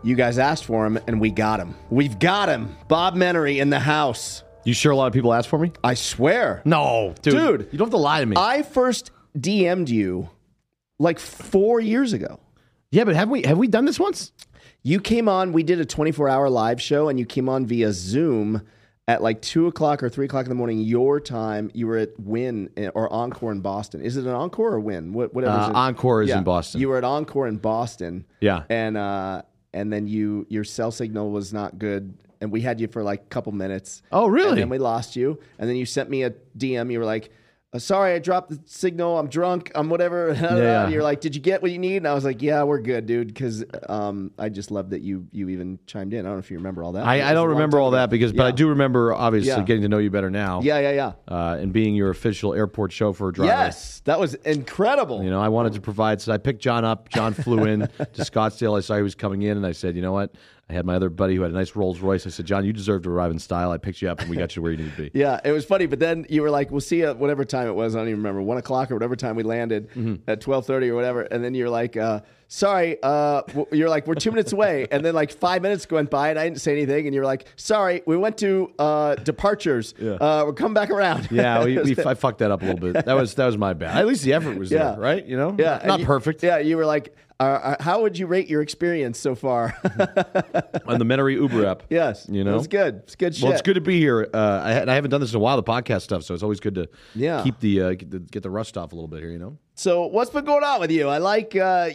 You guys asked for him, and we got him. We've got him. Bob Menery in the house. You sure a lot of people asked for me? I swear. No, dude. You don't have to lie to me. I first DM'd you like 4 years ago. Yeah, but have we done this once? You came on, we did a 24-hour live show, and you came on via Zoom at like 2 o'clock or 3 o'clock in the morning, your time. You were at Win or Encore in Boston. Is it an Encore or Win? Whatever. Encore is in Boston. You were at Encore in Boston. Yeah. And then your cell signal was not good, and we had you for like a couple minutes. Oh, really? And then we lost you, and then you sent me a DM. You were like, sorry, I dropped the signal. I'm drunk. I'm whatever. Yeah. You're like, did you get what you need? And I was like, yeah, we're good, dude. Because I just love that you even chimed in. I don't know if you remember all that. I don't remember all that but I do remember obviously Yeah. getting to know you better now. Yeah. And being your official airport chauffeur driver. Yes, that was incredible. You know, I wanted to provide. So I picked John up. John flew in to Scottsdale. I saw he was coming in, and I said, you know what? I had my other buddy who had a nice Rolls Royce. I said, John, you deserve to arrive in style. I picked you up, and we got you where you need to be. Yeah, it was funny. But then you were like, we'll see you at whatever time it was. I don't even remember, 1 o'clock or whatever time we landed at 12:30 or whatever. And then you're like, sorry, you're like, we're 2 minutes away. And then like 5 minutes went by, and I didn't say anything. And you're like, sorry, we went to departures. Yeah. We'll come back around. Yeah, I fucked that up a little bit. That was my bad. At least the effort was there, right? You know? Yeah. Not perfect. Yeah, you were like, how would you rate your experience so far? On the Menery Uber app. Yes. You know? It's good. It's good shit. Well, it's good to be here. I haven't done this in a while, the podcast stuff, so it's always good to keep get the rust off a little bit here, you know? So what's been going on with you? I like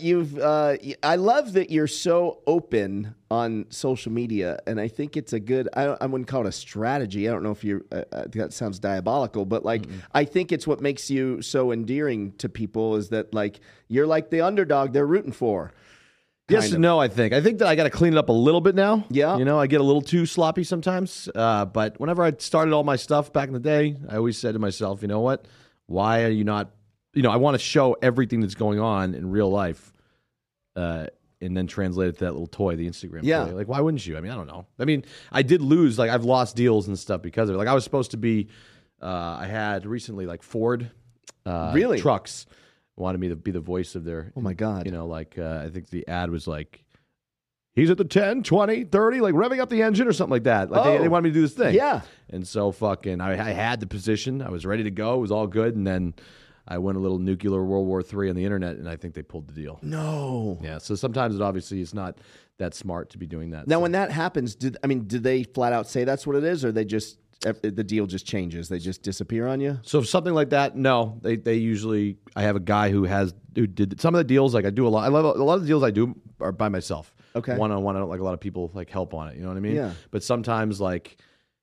I love that you're so open on social media, and I think it's a good. I wouldn't call it a strategy. I don't know if you that sounds diabolical, but like I think it's what makes you so endearing to people is that like you're like the underdog they're rooting for. Yes and no, I think that I got to clean it up a little bit now. Yeah. You know, I get a little too sloppy sometimes. But whenever I started all my stuff back in the day, I always said to myself, you know what? Why are you not? You know, I want to show everything that's going on in real life, and then translate it to that little toy, the Instagram toy. Like, why wouldn't you? I mean, I don't know. I mean, I did lose. Like, I've lost deals and stuff because of it. Like, I was supposed to be. I had recently like Ford, Really? trucks wanted me to be the voice of their. Oh my God. You know, like I think the ad was like, he's at the 10, 20, 30, like revving up the engine or something like that. Like they wanted me to do this thing. Yeah. And so fucking, I had the position. I was ready to go. It was all good. And then I went a little nuclear World War III on the internet, and I think they pulled the deal. No. Yeah. So sometimes it obviously is not that smart to be doing that. Now, So- when that happens, did they flat out say that's what it is, or they just the deal just changes? They just disappear on you? So if something like that, no, they usually. I have a guy who did some of the deals. Like I do a lot. I love a lot of the deals I do are by myself. Okay. One on one. I don't like a lot of people like help on it. You know what I mean? Yeah. But sometimes like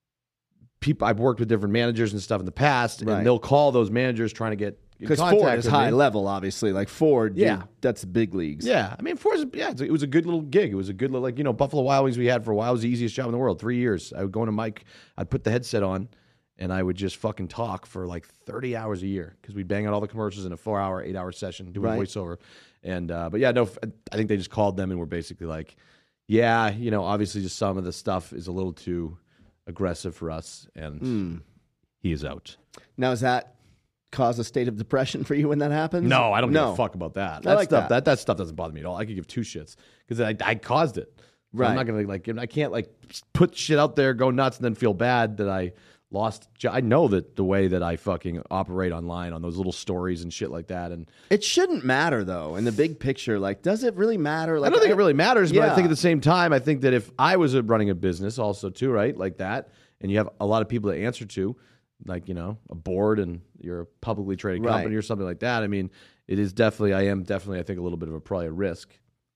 people, I've worked with different managers and stuff in the past, Right. and they'll call those managers trying to get in Because contact Ford is with high me. level, obviously. Like Ford, Yeah. dude, that's big leagues. Yeah, I mean, Ford's, it was a good little gig. It was a good little, like, you know, Buffalo Wild Wings we had for a while. It was the easiest job in the world. 3 years. I would go into Mike, I'd put the headset on, and I would just fucking talk for like 30 hours a year because we'd bang out all the commercials in a 4-hour, 8-hour session, doing Right. voiceover. And, but yeah, no, I think they just called them and were basically like, yeah, you know, obviously just some of the stuff is a little too aggressive for us, and he is out. Now, does that cause a state of depression for you when that happens? No, I don't give a fuck about that. I like stuff, that. that stuff doesn't bother me at all. I could give two shits because I caused it. So Right. I'm not gonna like. I can't like put shit out there, go nuts, and then feel bad that I lost. I know that the way that I fucking operate online on those little stories and shit like that, and It shouldn't matter, though, in the big picture. Like, does it really matter? Like, I don't think it really matters. But I Yeah. think at the same time, I think that if I was running a business, also too, right, like that, and you have a lot of people to answer to, like, you know, a board, and you're a publicly traded Right. company or something like that. I mean, it is definitely. I am definitely. I think a little bit of probably a risk.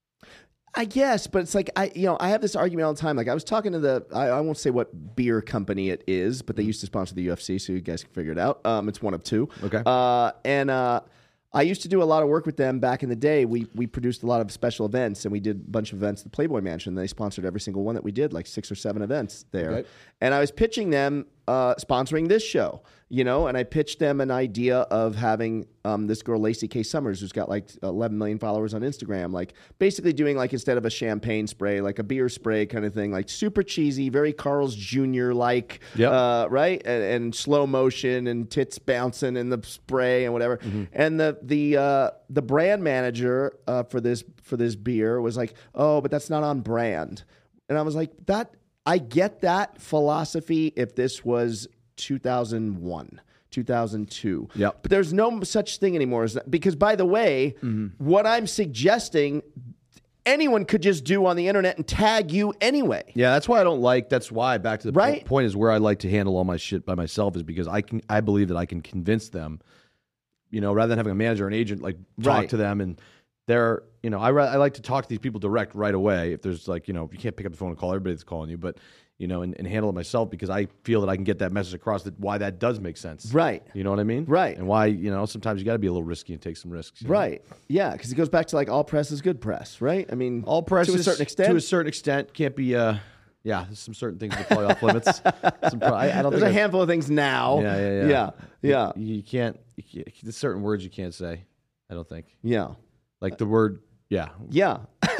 I guess, but it's like I have this argument all the time. Like I was talking to I won't say what beer company it is, but they used to sponsor the UFC, so you guys can figure it out. It's one of two. Okay. I used to do a lot of work with them back in the day. We produced a lot of special events, and we did a bunch of events at the Playboy Mansion. They sponsored every single one that we did, like 6 or 7 events there. Okay. And I was pitching them sponsoring this show, and I pitched them an idea of having this girl, Lacey K. Summers, who's got like 11 million followers on Instagram, like basically doing like instead of a champagne spray, like a beer spray kind of thing, like super cheesy, very Carl's Jr. like, right? And slow motion and tits bouncing in the spray and whatever. And the brand manager for this beer was like, oh, but that's not on brand. And I was like, I get that philosophy if this was 2001, 2002. Yep. But there's no such thing anymore. Because, by the way, what I'm suggesting, anyone could just do on the internet and tag you anyway. Yeah, that's why I don't like. That's why back to the point is where I like to handle all my shit by myself is because I believe that I can convince them, rather than having a manager or an agent like talk to them and they're, I like to talk to these people direct right away. If there's like, you can't pick up the phone and call everybody that's calling you, but and handle it myself because I feel that I can get that message across that why that does make sense. Right. You know what I mean? Right. And why, sometimes you got to be a little risky and take some risks. Right. Yeah, because it goes back to like all press is good press, right? I mean, all press to a certain extent. To a certain extent can't be there's some certain things that probably off limits. I don't There's a handful of things now. Yeah. You can't there's certain words you can't say, I don't think. Yeah. Like the word Yeah. Yeah.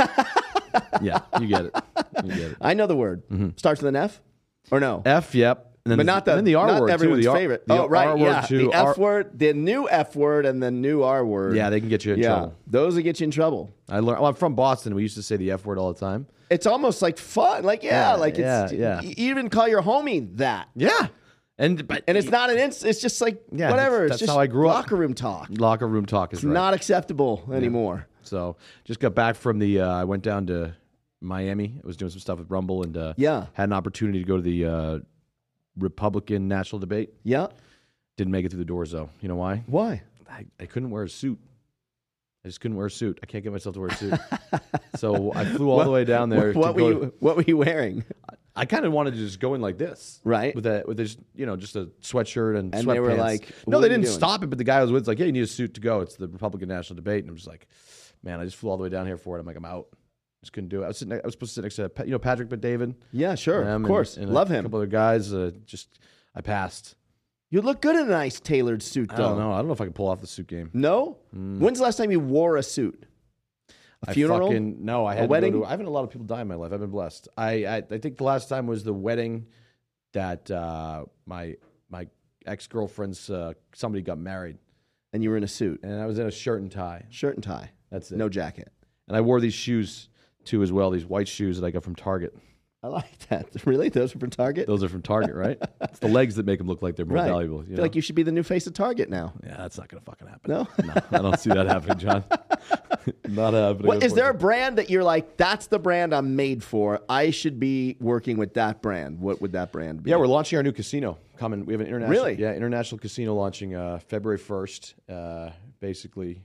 You get it. I know the word. Starts with an F or no? F, yep. And then but not the R word, everyone's too. favorite. R right. Word too. The F word, the new F word, and the new R word. Yeah, they can get you in trouble. Those will get you in trouble. I'm from Boston. We used to say the F word all the time. It's almost like fun. Like, yeah. You even call your homie that. Yeah. And it's not it's just like whatever. That's it's just how I grew up. Locker room talk. Locker room talk is not acceptable anymore. So just got back from I went down to Miami. I was doing some stuff with Rumble and had an opportunity to go to the Republican national debate. Yeah. Didn't make it through the doors though. You know why? Why? I couldn't wear a suit. I just couldn't wear a suit. I can't get myself to wear a suit. So I flew all the way down there. What were you wearing? I kind of wanted to just go in like this, right? With this, just a sweatshirt and sweatpants. They were like, no, they didn't stop it. But the guy I was with was like, yeah, you need a suit to go. It's the Republican national debate, and I'm just like, man, I just flew all the way down here for it. I'm like, I'm out. Just couldn't do it. I was supposed to sit next to Patrick Bet-David. Yeah, sure, of course, and love him. A couple other guys. I passed. You look good in a nice tailored suit, though. I don't know if I can pull off the suit game. No. When's the last time you wore a suit? A funeral? No, I had a wedding. I haven't had a lot of people die in my life. I've been blessed. I think the last time was the wedding that my ex-girlfriend's somebody got married, and you were in a suit, and I was in a shirt and tie. Shirt and tie. That's it. No jacket. And I wore these shoes too as well. These white shoes that I got from Target. I like that. Really? Those are from Target? Those are from Target, right? It's the legs that make them look like they're more valuable. I feel like you should be the new face of Target now. Yeah, that's not going to fucking happen. No? No, I don't see that happening, John. Not happening. Is there a brand that you're like, that's the brand I'm made for? I should be working with that brand. What would that brand be? Yeah, we're launching our new casino coming. We have an international, Really? International casino launching February 1st. Basically,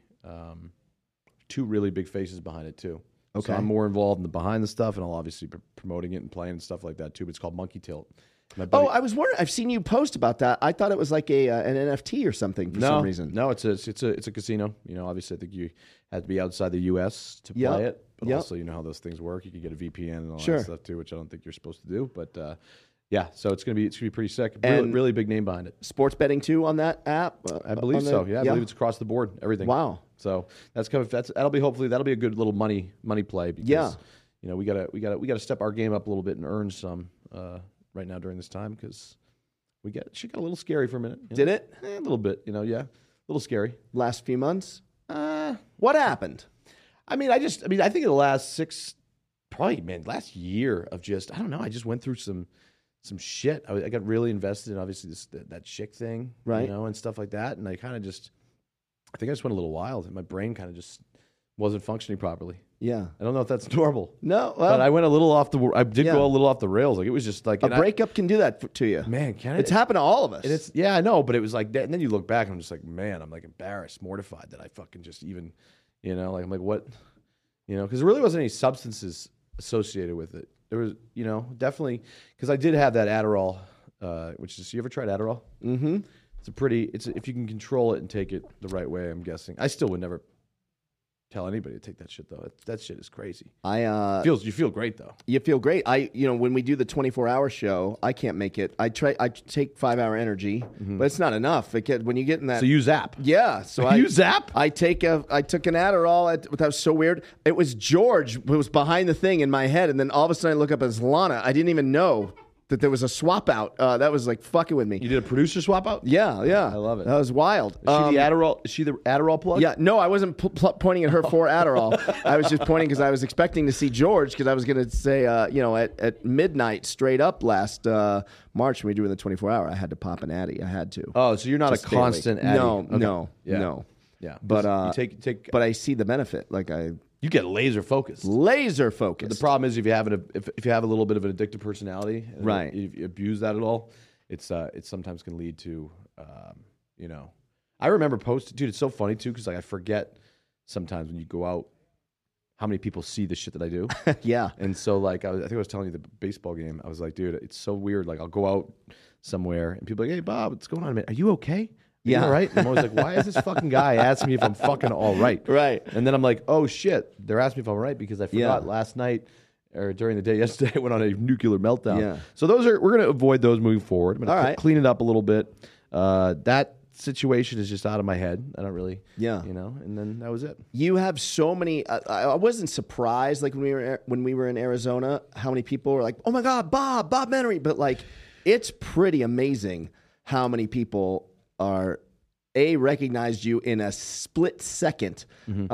two really big faces behind it too. Okay. So I'm more involved in the behind the stuff, and I'll obviously be promoting it and playing and stuff like that too. But it's called Monkey Tilt. I was wondering. I've seen you post about that. I thought it was like an NFT or something for some reason. No, it's a casino. Obviously, I think you have to be outside the U.S. to play it. But also, you know how those things work. You can get a VPN and all that stuff too, which I don't think you're supposed to do. But so it's gonna be pretty sick. Really big name behind it. Sports betting too on that app. I believe so. Yeah, I believe it's across the board. Everything. Wow. So that'll be hopefully a good little money play because we gotta step our game up a little bit and earn some right now during this time because she got a little scary for a minute. Did it? A little bit, a little scary. Last few months? What happened? I think in the last last year of I don't know. I just went through some shit. I got really invested in obviously that chick thing, right? And stuff like that. And I kind of I think I just went a little wild, and my brain kind of just wasn't functioning properly. Yeah, I don't know if that's normal. No, but I went a little off go a little off the rails. Like it was just like a breakup can do that to you, man. It's happened to all of us. And I know, but it was like that. And then you look back, and I'm just like, man, I'm like embarrassed, mortified that I fucking just even, like I'm like what, because there really wasn't any substances associated with it. There was, definitely because I did have that Adderall, which is you ever tried Adderall? Mm-hmm. If you can control it and take it the right way, I'm guessing. I still would never tell anybody to take that shit though. That shit is crazy. You feel great though. You feel great. When we do the 24-hour show, I can't make it. I take 5-hour energy, but it's not enough. When you get in that, So you zap. yeah. So You zap? I took an Adderall. That was so weird. It was George who was behind the thing in my head, and then all of a sudden I look up as Lana. I didn't even know that there was a swap out. That was like fucking with me. You did a producer swap out? Yeah. I love it. That was wild. Is she the Adderall plug? Yeah, no, I wasn't pointing at her for Adderall. I was just pointing because I was expecting to see George, because I was going to say, at midnight straight up last March when we were doing the 24-hour, I had to pop an Addy. I had to. Oh, so you're not a constant Addy. No, Okay. no, Yeah. no. Yeah. But you take but I see the benefit. you get laser focused. Laser focused. The problem is if you have a little bit of an addictive personality, and Right. if you abuse that at all, it sometimes can lead to, I remember posting, dude. It's so funny too because I forget sometimes when you go out how many people see the shit that I do. Yeah. And so I think I was telling you the baseball game. I was like, dude, it's so weird. Like I'll go out somewhere and people are like, hey Bob, what's going on, man? Are you okay? Yeah. All right. And I'm always like, why is this fucking guy asking me if I'm fucking all right? Right. And then I'm like, oh shit, they're asking me if I'm all right because I forgot last night or during the day yesterday I went on a nuclear meltdown. Yeah. So we're going to avoid those moving forward. I'm going to clean it up a little bit. That situation is just out of my head. I don't really, and then that was it. You have so many. I wasn't surprised when we were in Arizona how many people were like, "Oh my God, Bob Menery!" But it's pretty amazing how many people are recognized you in a split second, and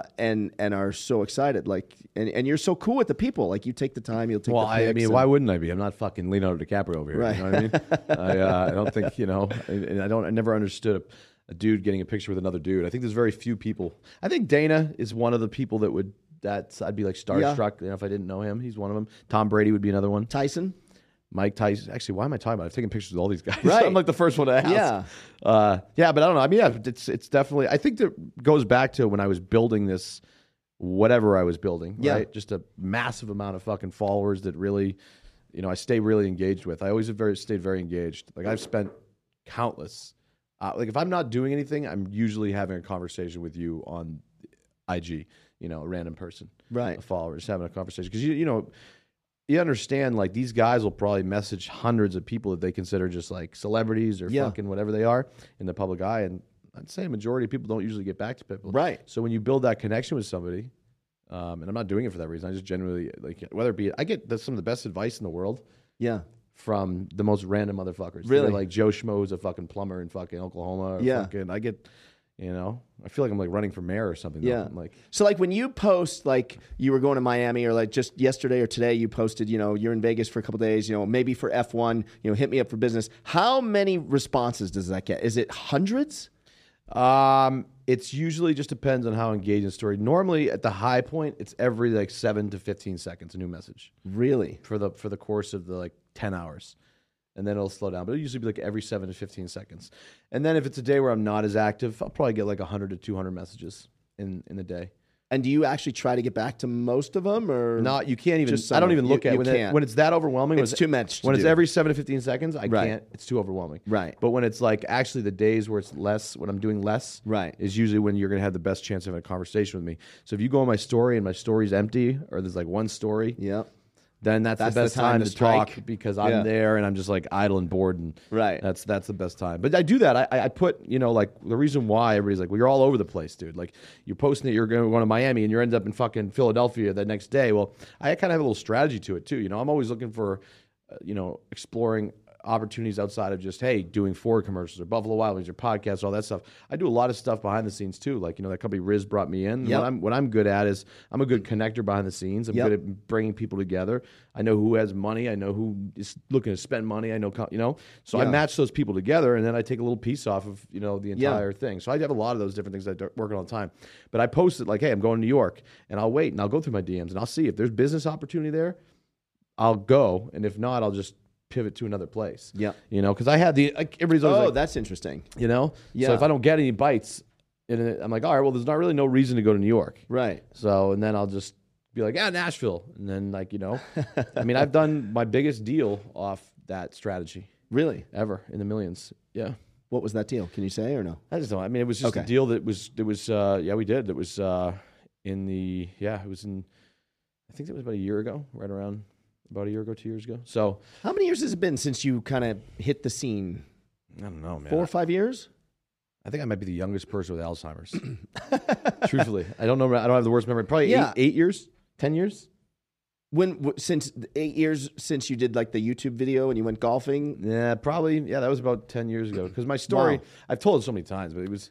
are so excited. And you're so cool with the people. You take the time, you'll take. Well, the pics why wouldn't I be? I'm not fucking Leonardo DiCaprio over here. Right. You know what I mean? I don't think and I never understood a dude getting a picture with another dude. I think there's very few people. I think Dana is one of the people that I'd be starstruck if I didn't know him. He's one of them. Tom Brady would be another one. Tyson. Mike Tyson. Actually, why am I talking about it? I've taken pictures with all these guys. Right. I'm the first one to ask. Yeah. But I don't know. I mean, it's definitely, I think that goes back to when I was building this, whatever I was building, right? Just a massive amount of fucking followers that really, I stay really engaged with. I always have stayed very engaged. I've spent countless, if I'm not doing anything, I'm usually having a conversation with you on IG, a random person. Right. A follower, just having a conversation. Because, you understand, these guys will probably message hundreds of people that they consider just celebrities or fucking whatever they are in the public eye. And I'd say a majority of people don't usually get back to people. Right. So when you build that connection with somebody, and I'm not doing it for that reason, I just generally, whether it be, I get some of the best advice in the world. Yeah. From the most random motherfuckers. Really? They're Joe Schmo is a fucking plumber in fucking Oklahoma. Or I get, I feel like I'm running for mayor or something. Yeah. I'm so when you post you were going to Miami or just yesterday or today you posted, you're in Vegas for a couple of days, maybe for F1, hit me up for business. How many responses does that get? Is it hundreds? It's usually just depends on how engaging the story. Normally at the high point, it's every 7 to 15 seconds, a new message. Really? For the course of the 10 hours. And then it'll slow down. But it'll usually be every 7 to 15 seconds. And then if it's a day where I'm not as active, I'll probably get 100 to 200 messages in the day. And do you actually try to get back to most of them, or no? You can't even. Just I don't even look at when it's that overwhelming. It's too much. When it's every 7 to 15 seconds, I Right. can't. It's too overwhelming. Right. But when it's actually the days where it's less, when I'm doing less, Right. is usually when you're going to have the best chance of having a conversation with me. So if you go on my story and my story's empty, or there's one story, Yep. then that's the best time to strike. talk because I'm there and I'm just idle and bored, and Right. that's the best time. But I do that. I put the reason why everybody's well, you're all over the place, dude. You're posting that you're going to Miami and you end up in fucking Philadelphia the next day. Well, I kind of have a little strategy to it too. I'm always looking for exploring opportunities outside of just doing Ford commercials or Buffalo Wild Wings or podcasts, all that stuff. I do a lot of stuff behind the scenes too. That company Riz brought me in. Yep. What I'm good at is I'm a good connector behind the scenes. I'm good at bringing people together. I know who has money. I know who is looking to spend money. I know, so I match those people together, and then I take a little piece off of the entire thing. So I have a lot of those different things that I work on all the time. But I post it hey, I'm going to New York, and I'll wait and I'll go through my DMs and I'll see if there's business opportunity there. I'll go, and if not, I'll just pivot to another place. Yeah. Because I had everybody's always that's interesting. So Yeah. if I don't get any bites, I'm all right, well, there's not really no reason to go to New York. Right. So, and then I'll just be Nashville. And then I mean, I've done my biggest deal off that strategy Really? ever in the millions. Yeah. What was that deal? Can you say or no? I just don't. I mean, it was just a deal that was we did. That was it was in, I think it was about a year ago, right around about a year ago, 2 years ago. So How many years has it been since you kind of hit the scene? I don't know, man. 4 or 5 years? I think I might be the youngest person with Alzheimer's. Truthfully, I don't know. I don't have the worst memory. Probably Yeah. 8 years, 10 years. Since 8 years since you did like the YouTube video and you went golfing? Yeah, probably. Yeah, that was about 10 years ago. Because my story, Wow. I've told it so many times, but it was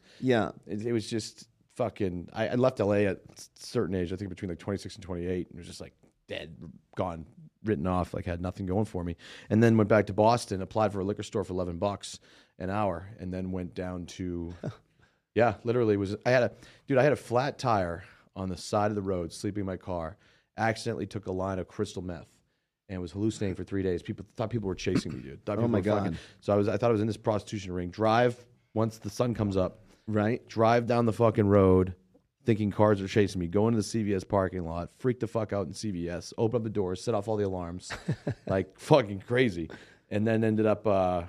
just fucking. I left LA at a certain age. I think between like 26 and 28, and it was just like dead, gone, written off. Like had nothing going for me. And then went back to Boston, applied for a liquor store for $11 an hour, and then went down to. Yeah, literally I had a flat tire on the side of the road, sleeping in my car. Accidentally took a line of crystal meth and was hallucinating for 3 days. People thought people were chasing me, dude. Oh my God. So I thought I was in this prostitution ring. Drive once the sun comes up. Right. Drive down the fucking road, thinking cars are chasing me. Go into the CVS parking lot, freak the fuck out in CVS, open up the doors, set off all the alarms, like fucking crazy, and then ended up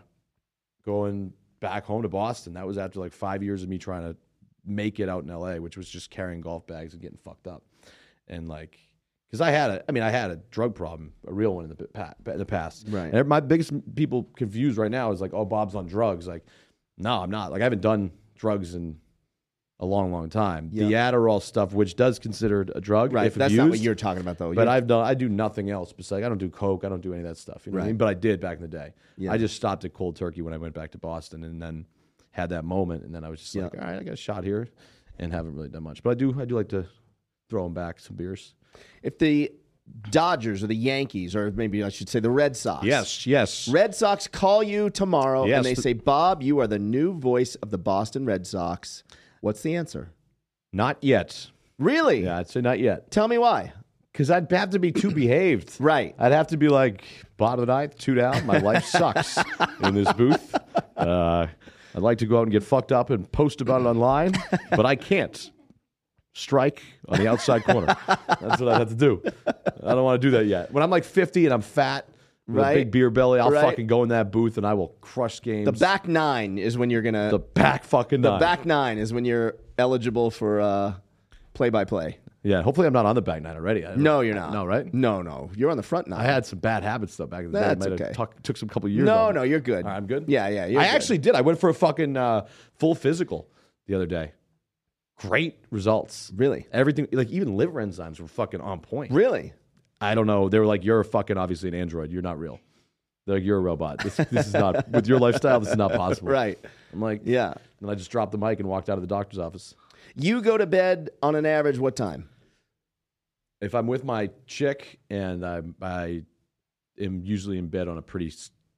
going back home to Boston. That was after like 5 years of me trying to make it out in LA, which was just carrying golf bags and getting fucked up, and like. Because I had a drug problem, a real one in the past. Right. And my biggest people confused right now is like, oh, Bob's on drugs. Like, no, I'm not. Like, I haven't done drugs in a long, long time. Yeah. The Adderall stuff, which does considered a drug, Right. if That's abused, not what you're talking about, though. but I do nothing else. Besides, I don't do coke. I don't do any of that stuff. You know what I Right. mean? But I did back in the day. Yeah. I just stopped at cold turkey when I went back to Boston, and then had that moment, and then I was just like, all right, I got a shot here, and haven't really done much. But I do like to throw them back some beers. If the Dodgers or the Yankees, or maybe I should say the Red Sox. Yes. Red Sox call you tomorrow Yes. and they say, Bob, you are the new voice of the Boston Red Sox. What's the answer? Not yet. Really? Yeah, I'd say not yet. Tell me why. Because I'd have to be too behaved. Right. I'd have to be like, bottom of the ninth, 2 down. My life sucks in this booth. I'd like to go out and get fucked up and post about it online, but I can't. Strike on the outside corner. That's what I have to do. I don't want to do that yet. When I'm like 50 and I'm fat with Right. a big beer belly, I'll Right. fucking go in that booth and I will crush games. The back nine is when you're going to. The back fucking The nine. back nine is when you're eligible for play-by-play. Yeah, hopefully I'm not on the back nine already. No, you're not. No, right? No. You're on the front nine. I had some bad habits though back in the day. That's Might have okay. took some couple years. No, on me. no, you're good. All right, I'm good? Yeah, you're I good. actually did. I went for a fucking full physical the other day. Great results. Really? Everything, like even liver enzymes were fucking on point. Really? I don't know. They were like, you're fucking obviously an android. You're not real. They're like, you're a robot. This is not, with your lifestyle, this is not possible. Right. I'm like, Yeah. And I just dropped the mic and walked out of the doctor's office. You go to bed on an average what time? If I'm with my chick and I am usually in bed on a pretty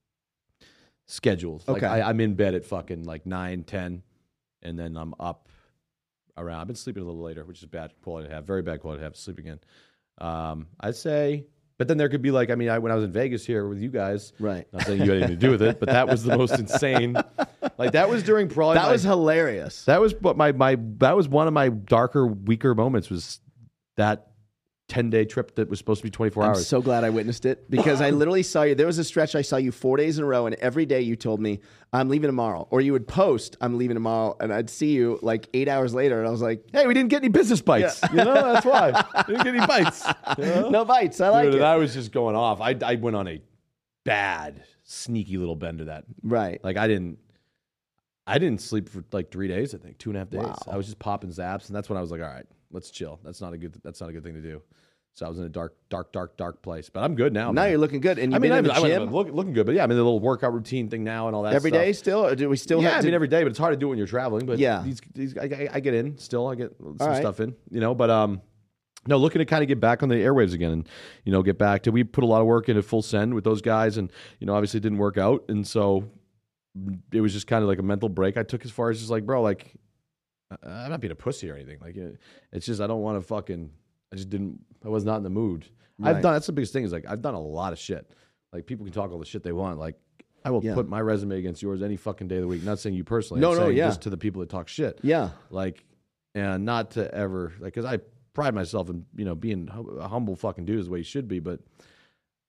schedule. Like Okay. I'm in bed at fucking like 9, 10, and then I'm up around. I've been sleeping a little later, which is bad quality to have. Very bad quality to have sleeping in. I'd say, but then there could be like, I mean, when I was in Vegas here with you guys, Right. not saying you had anything to do with it, but that was the most insane. Like that was during probably That was hilarious. that was what that was one of my darker, weaker moments was that 10-day trip that was supposed to be 24 I'm hours. so glad I witnessed it because I literally saw you. There was a stretch I saw you 4 days in a row, and every day you told me, I'm leaving tomorrow. Or you would post, I'm leaving tomorrow, and I'd see you like 8 hours later, and I was like, Hey, we didn't get any business bites. You know, that's why. We didn't get any bites. You know? no bites. I like Dude, it. and I was just going off. I went on a bad, sneaky little bend to that. Right. Like I didn't sleep for like 3 days, I think, 2.5 days. Wow. I was just popping zaps, and that's when I was like, all right, let's chill. That's not a good thing to do. So I was in a dark place. But I'm good now. Now man. you're looking good. And you've I mean, been in the I'm gym looking good, but yeah, I'm in the little workout routine thing now and all that every stuff. day still? Or do we still Yeah, have I to? mean every day, but it's hard to do when you're traveling. But Yeah. I get in still. I get some right. stuff in, you know. But no, looking to kind of get back on the airwaves again, and you know, get back to. We put a lot of work into Full Send with those guys, and you know, obviously it didn't work out, and so it was just kind of like a mental break I took as far as just like, bro, like I'm not being a pussy or anything. Like it's just I don't want to fucking. I was not in the mood. Right. That's the biggest thing is like I've done a lot of shit. Like people can talk all the shit they want. Like I will Yeah. put my resume against yours any fucking day of the week. Not saying you personally. No, I'm no, saying yeah. just to the people that talk shit. Yeah. Like, and not to ever like because I pride myself in you know being a humble fucking dude is the way you should be. But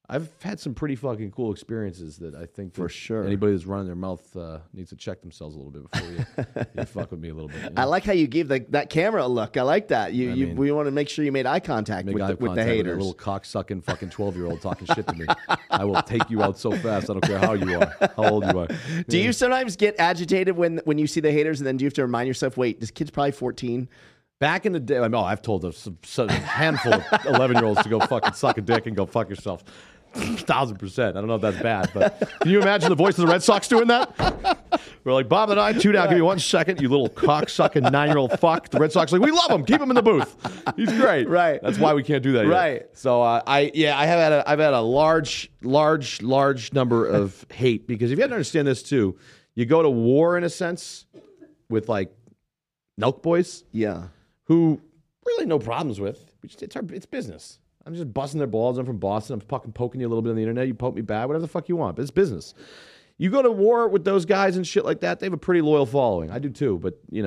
I've had some pretty fucking cool experiences that I think For that sure. anybody that's running their mouth needs to check themselves a little bit before you fuck with me a little bit. You know? I like how you gave that camera a look. I like that. We want to make sure you made eye contact Make with eye the contact haters. a little cock-sucking fucking 12-year-old talking shit to me. I will take you out so fast. I don't care how you are, how old you are. Do you sometimes get agitated when you see the haters, and then do you have to remind yourself, wait, this kid's probably 14? Back in the day, I've told a handful of 11-year-olds to go fucking suck a dick and go fuck yourself. 1,000%. I don't know if that's bad, but can you imagine the voice of the Red Sox doing that? We're like, Bob and I, tune out. Give me 1 second, you little cock-sucking 9-year-old fuck. The Red Sox are like, we love him. Keep him in the booth. He's great. Right. That's why we can't do that yet. Right. So I've had a large number of hate, because if you have to understand this too, you go to war in a sense with like Nelk boys. Yeah. Who really no problems with. It's business. I'm just busting their balls. I'm from Boston. I'm fucking poking you a little bit on the internet. You poke me bad, whatever the fuck you want. But it's business. You go to war with those guys and shit like that, they have a pretty loyal following. I do too, but you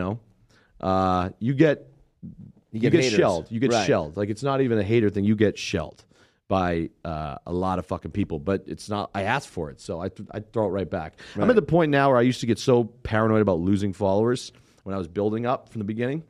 get shelled. You get shelled. Like, it's not even a hater thing. You get shelled by a lot of fucking people, but it's not. I asked for it, so I throw it right back. Right. I'm at the point now where I used to get so paranoid about losing followers when I was building up from the beginning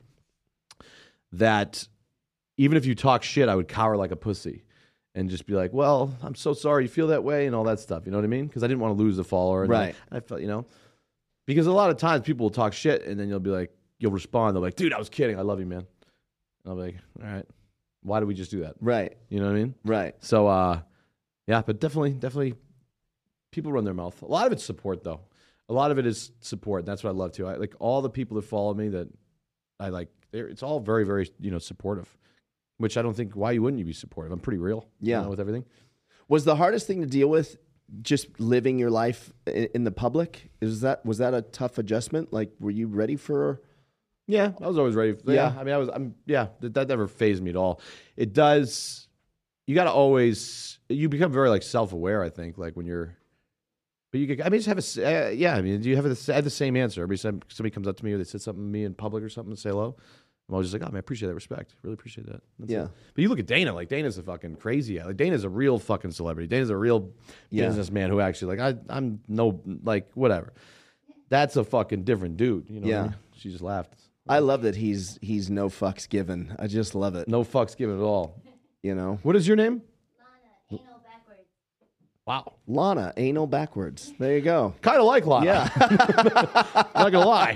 that even if you talk shit, I would cower like a pussy and just be like, well, I'm so sorry you feel that way and all that stuff. You know what I mean? Because I didn't want to lose a follower. And right. I felt, because a lot of times people will talk shit and then you'll respond. They're like, dude, I was kidding. I love you, man. And I'll be like, all right. Why did we just do that? Right. You know what I mean? Right. So, yeah, but definitely people run their mouth. A lot of it's support, though. A lot of it is support. That's what I love, too. I like all the people that follow me that I like. It's all very, very, supportive, which I don't think, why wouldn't you be supportive? I'm pretty real, with everything. Was the hardest thing to deal with just living your life in the public? Was that a tough adjustment? Like, were you ready for? Yeah, I was always ready. Yeah. I mean, that never fazed me at all. It does. You got to always, you become very like self-aware, I think, like when you're, but you get, I mean, just have a, do you have I have the same answer. Every time somebody comes up to me or they said something to me in public or something and say hello, I'm always just like, oh man, I appreciate that respect. Really appreciate that. That's it. But you look at Dana, like Dana's a fucking crazy guy. Like Dana's a real fucking celebrity. Dana's a real businessman who actually I'm no, like whatever. That's a fucking different dude. You know what I mean? She just laughed. I love that he's no fucks given. I just love it. No fucks given at all. What is your name? Lana, anal backwards. Wow. Lana, anal backwards. There you go. Kind of like Lana. Yeah. Not gonna lie.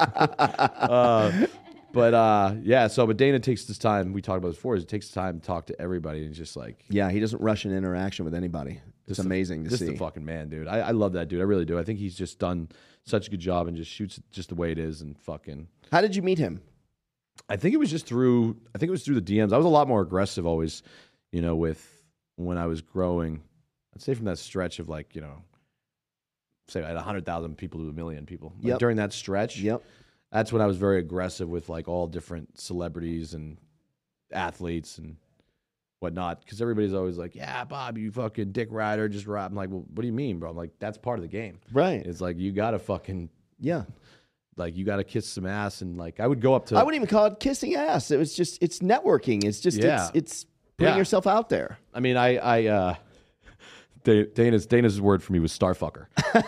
But Dana takes this time. We talked about this before. He takes time to talk to everybody, and he's just like, he doesn't rush an interaction with anybody. It's amazing to see. This is the fucking man, dude. I love that dude. I really do. I think he's just done such a good job and just shoots just the way it is and fucking. How did you meet him? I think it was through the DMs. I was a lot more aggressive always, with when I was growing. I'd say from that stretch of like, say I had 100,000 people to 1 million people. Like during that stretch. Yep. That's when I was very aggressive with like all different celebrities and athletes and whatnot. Because everybody's always like, yeah, Bob, you fucking dick rider, just rap. I'm like, well, what do you mean, bro? I'm like, that's part of the game. Right. It's like, you got to fucking, like, you got to kiss some ass. And like, I would go up to. I wouldn't even call it kissing ass. It was just, it's networking. It's just, it's putting yourself out there. I mean, Dana's word for me was starfucker.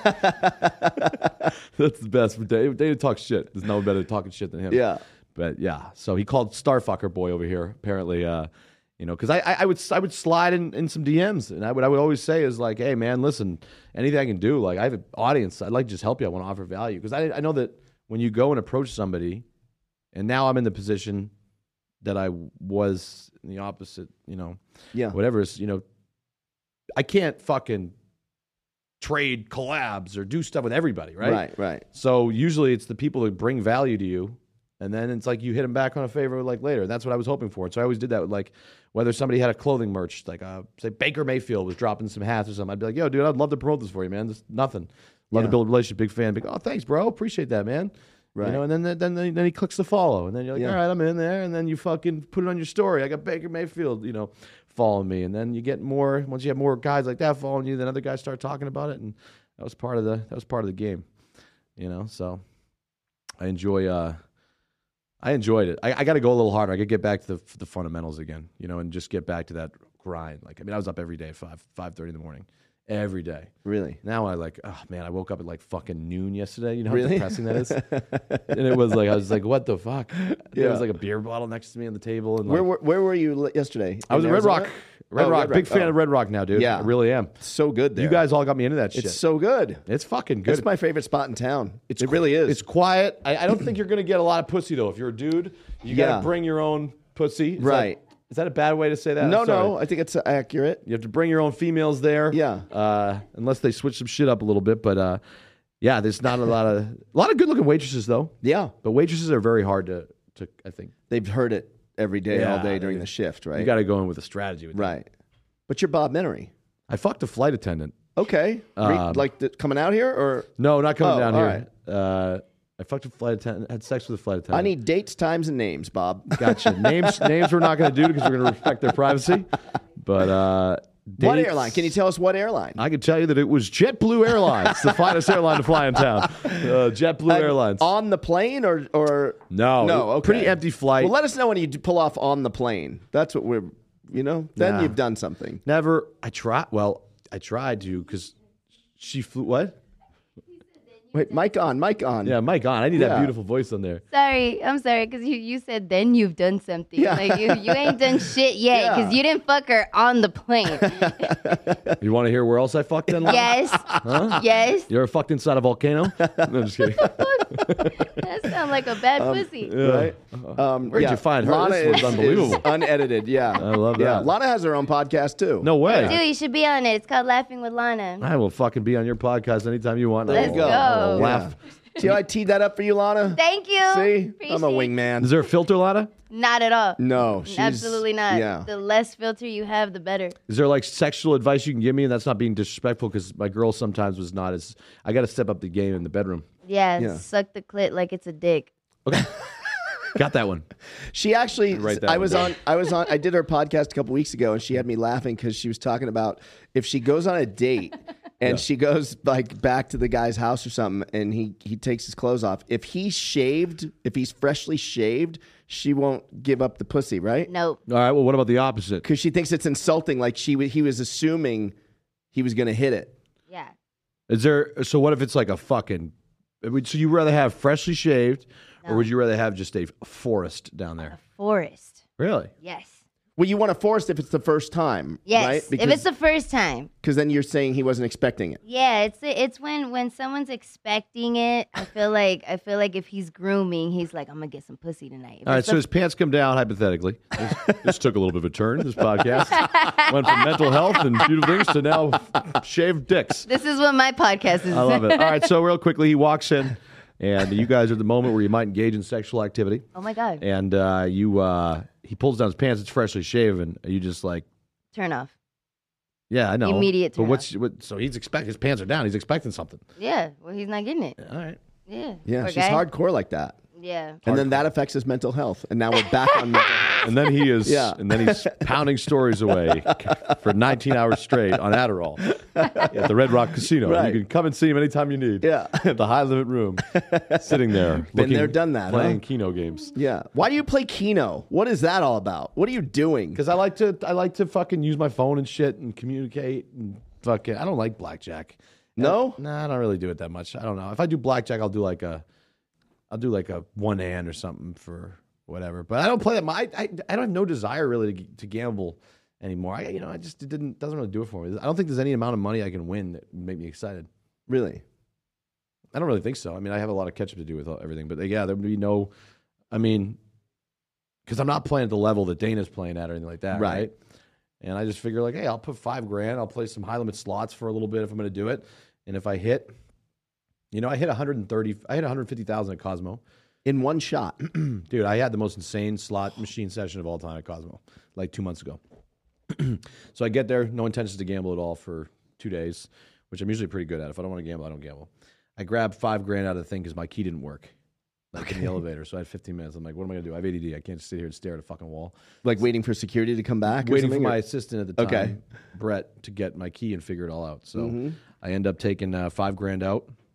That's the best. Dana talks shit. There's no one better talking shit than him. Yeah. But so he called starfucker boy over here. Apparently, because I would slide in some DMs, and what I would always say is like, hey man, listen, anything I can do, like I have an audience. I'd like to just help you. I want to offer value because I know that when you go and approach somebody, and now I'm in the position that I was in the opposite, whatever is, I can't fucking trade collabs or do stuff with everybody, right? Right. So usually it's the people that bring value to you, and then it's like you hit them back on a favor like later. That's what I was hoping for. So I always did that with like whether somebody had a clothing merch, like say Baker Mayfield was dropping some hats or something. I'd be like, yo, dude, I'd love to promote this for you, man. This nothing. Love to build a relationship. Big fan. Big, oh, thanks, bro. Appreciate that, man. Right. And then he clicks the follow, and then you're like, all right, I'm in there, and then you fucking put it on your story. I got Baker Mayfield, following me, and then you get more. Once you have more guys like that following you, then other guys start talking about it, and that was part of the game, So I enjoyed it. I got to go a little harder. I got to get back to the fundamentals again, and just get back to that grind. Like, I mean, I was up every day at 5:30 in the morning, every day. Really? Now I like, oh man, I woke up at like fucking noon yesterday. You know how Really? depressing that is? And it was like, I was like, what the fuck? There was like a beer bottle next to me on the table. And Where like, were you yesterday? I was In at Red Arizona? Rock. Red Rock. Big fan of Red Rock now, dude. Yeah. I really am. So good there. You guys all got me into that shit. It's so good. It's fucking good. It's my favorite spot in town. It really is. It's quiet. I don't think you're going to get a lot of pussy, though. If you're a dude, you got to bring your own pussy. Is that a bad way to say that? No, I think it's accurate. You have to bring your own females there. Yeah. Unless they switch some shit up a little bit. But yeah, there's not a lot of good looking waitresses, though. Yeah. But waitresses are very hard to I think. They've heard it every day, all day Yeah, during the shift, right? You got to go in with a strategy. With that. Right. But you're Bob Menery. I fucked a flight attendant. Okay. Coming out here or? No, not coming down all here. I fucked a flight attendant. Had sex with a flight attendant. I need dates, times, and names, Bob. Gotcha. Names we're not going to do because we're going to respect their privacy. But What dates- airline? Can you tell us what airline? I can tell you that it was JetBlue Airlines, the finest airline to fly in town. JetBlue Airlines. On the plane or No, okay. pretty empty flight. Well, let us know when you pull off on the plane. That's what we're, then Nah. you've done something. Never. I tried to because she flew. What? Wait, mic on. Yeah, mic on. I need Yeah. that beautiful voice on there. I'm sorry, because you said then you've done something. Yeah. Like you ain't done shit yet, Yeah. because you didn't fuck her on the plane. You want to hear where else I fucked then? Lana? Yes. Yes. You ever fucked inside a volcano? No, I'm just kidding. That sounds like a bad pussy. Right? Where'd you find her? Lana This was unbelievable. is unedited. Yeah, I love Yeah, that. Lana has her own podcast too. No way. Dude, you should be on it. It's called Laughing with Lana. I will fucking be on your podcast anytime you want. Let's I will- go. I will Yeah. laugh. See how I teed that up for you, Lana? Thank you. See, Appreciate I'm a Is wingman. there a filter, Lana? Not at all. No, she's, Absolutely not. Yeah, The less filter you have, the better. Is there like sexual advice you can give me? And that's not being disrespectful because my girl sometimes was not as. I got to step up the game in the bedroom. Yeah. Suck the clit like it's a dick. Okay. Got that one. she actually. Write that I one was down. on. I was on. I did her podcast a couple weeks ago, and she had me laughing because she was talking about if she goes on a date and she goes like back to the guy's house or something, and he takes his clothes off. If he's shaved, if he's freshly shaved, she won't give up the pussy, right? Nope. All right. Well, what about the opposite? Because she thinks it's insulting. Like he was assuming he was going to hit it. Yeah. Is there? So what if it's like a fucking? So you rather have freshly shaved, or would you rather have just a forest down there? Forest. Really? Yes. Well, you want a forest if it's the first time, Yes. right? If it's the first time. Because then you're saying he wasn't expecting it. Yeah, it's when someone's expecting it. I feel like if he's grooming, he's like, I'm gonna get some pussy tonight. If All right. it's So his pants come down hypothetically. This took a little bit of a turn. This podcast went from mental health and beautiful things to now shaved dicks. this is what my podcast is. I love it. All right. So real quickly, he walks in, and you guys are at the moment where you might engage in sexual activity. Oh my god. And he pulls down his pants. It's freshly shaven. Are you just like, Turn off. yeah, I know. Immediate But turn so he's expecting his pants are down. He's expecting something. Yeah. Well, he's not getting it. All right. Yeah. Yeah, Poor she's guy. hardcore like that. Yeah. And then that affects his mental health. And now we're back on mental health. And then he is, Yeah. and then he's pounding stories away for 19 hours straight on Adderall at the Red Rock Casino. Right. You can come and see him anytime you need. Yeah. At the high limit room, sitting there, Been there, done that, playing huh? Keno games. Yeah. Why do you play Keno? What is that all about? What are you doing? Because I like to fucking use my phone and shit and communicate and fucking. I don't like blackjack. No? Nah, I don't really do it that much. I don't know. If I do blackjack, I'll do like a one hand or something for whatever. But I don't play that. I don't have no desire really to gamble anymore. It doesn't really do it for me. I don't think there's any amount of money I can win that would make me excited. Really? I don't really think so. I mean, I have a lot of catch up to do with everything, but yeah, there would be no. I mean, because I'm not playing at the level that Dana's playing at or anything like that, right? And I just figure like, hey, I'll put $5,000. I'll play some high limit slots for a little bit if I'm going to do it, and if I hit. I hit 130. I hit 150,000 at Cosmo In one shot. Dude, I had the most insane slot machine session of all time at Cosmo, like 2 months ago. So I get there, no intentions to gamble at all for 2 days, which I'm usually pretty good at. If I don't want to gamble, I don't gamble. I grabbed $5,000 out of the thing because my key didn't work. In the elevator, so I had 15 minutes. I'm like, what am I gonna do? I have ADD. I can't just sit here and stare at a fucking wall. Like waiting for security to come back? or Waiting for something, my or- assistant at the time, Okay. Brett, to get my key and figure it all out. So I end up taking $5,000 out,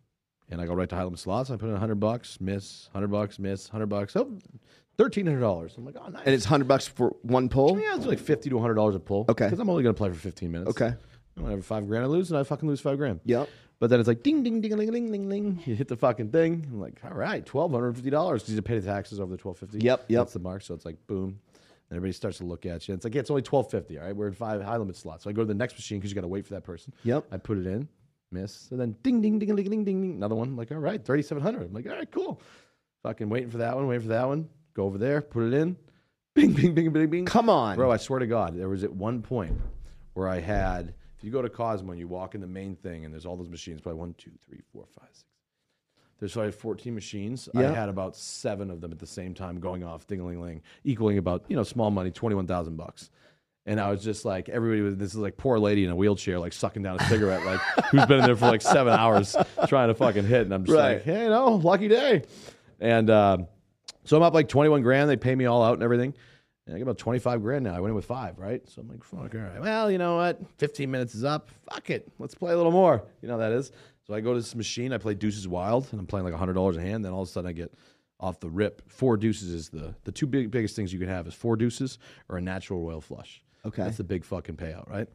And I go right to high limit slots. I put in $100, miss, $100, miss, $100. Oh, $1,300. I'm like, oh, nice. And it's $100 for one pull? Yeah, it's like $50 to $100 a pull. Okay. Because I'm only going to play for 15 minutes. Okay. Whenever $5,000 I lose, and I fucking lose $5,000. Yep. But then it's like ding, ding, ding, ding, ding, ding, ding. You hit the fucking thing. I'm like, all right, $1,250 because you pay the taxes over the $1,250. Yep. That's the mark. So it's like boom. And everybody starts to look at you. It's like, yeah, it's only $1,250. All right, we're in 5 high limit slots. So I go to the next machine because you got to wait for that person. Yep. I put it in, miss, and then ding, ding, ding, ding, ding, ding, ding. Another one. I'm like, all right, $3,700. I'm like, all right, cool. Fucking waiting for that one. Go over there, put it in. Bing, bing, bing, bing, bing. Come on. Bro, I swear to God, there was at one point where I had, if you go to Cosmo and you walk in the main thing and there's all those machines, probably 1, 2, 3, 4, 5, 6. There's probably 14 machines. Yeah. I had about 7 of them at the same time going off, ding-a-ling-ling, equaling about, small money, $21,000. And I was just like, this is like poor lady in a wheelchair, like sucking down a cigarette, like who's been in there for like 7 hours trying to fucking hit. And I'm just like, hey, lucky day. And so I'm up like $21,000. They pay me all out and everything. And I get about $25,000 now. I went in with 5, right? So I'm like, fuck, all right. Well, you know what? 15 minutes is up. Fuck it. Let's play a little more. You know how that is. So I go to this machine. I play Deuces Wild, and I'm playing like $100 a hand. Then all of a sudden I get off the rip. 4 deuces is the two biggest things you can have is 4 deuces or a natural royal flush. Okay. That's the big fucking payout, right?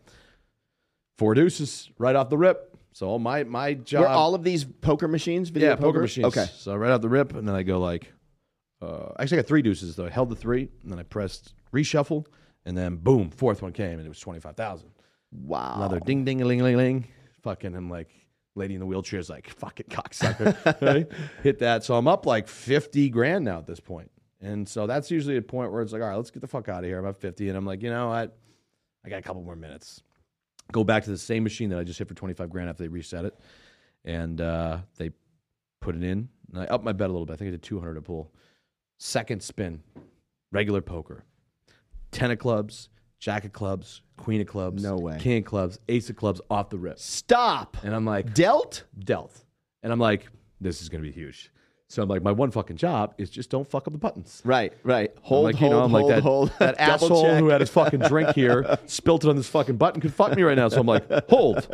4 deuces right off the rip. So my job. Were all of these poker machines? Video poker machines. Okay. So right off the rip, and then I go like, actually I got 3 deuces though. I held the 3, and then I pressed reshuffle, and then boom, 4th one came, and it was 25,000. Wow. Another ding, ding, ling, ling, ling. Fucking, I'm like, lady in the wheelchair is like, fucking cocksucker. Right? Hit that. So I'm up like $50,000 now at this point. And so that's usually a point where it's like, all right, let's get the fuck out of here. I'm at 50, and I'm like, you know what? I got a couple more minutes. Go back to the same machine that I just hit for $25,000 after they reset it, and they put it in. And I upped my bet a little bit. I think I did 200 a pull. Second spin, regular poker, 10 of clubs, jack of clubs, queen of clubs, No way. king of clubs, ace of clubs off the rip. Stop. And I'm like, Dealt? dealt. And I'm like, this is gonna be huge. So I'm like, my one fucking job is just don't fuck up the buttons. Right. I'm like, that hold. that Double asshole check. who had his fucking drink here, spilt it on this fucking button, could fuck me right now. So I'm like, hold.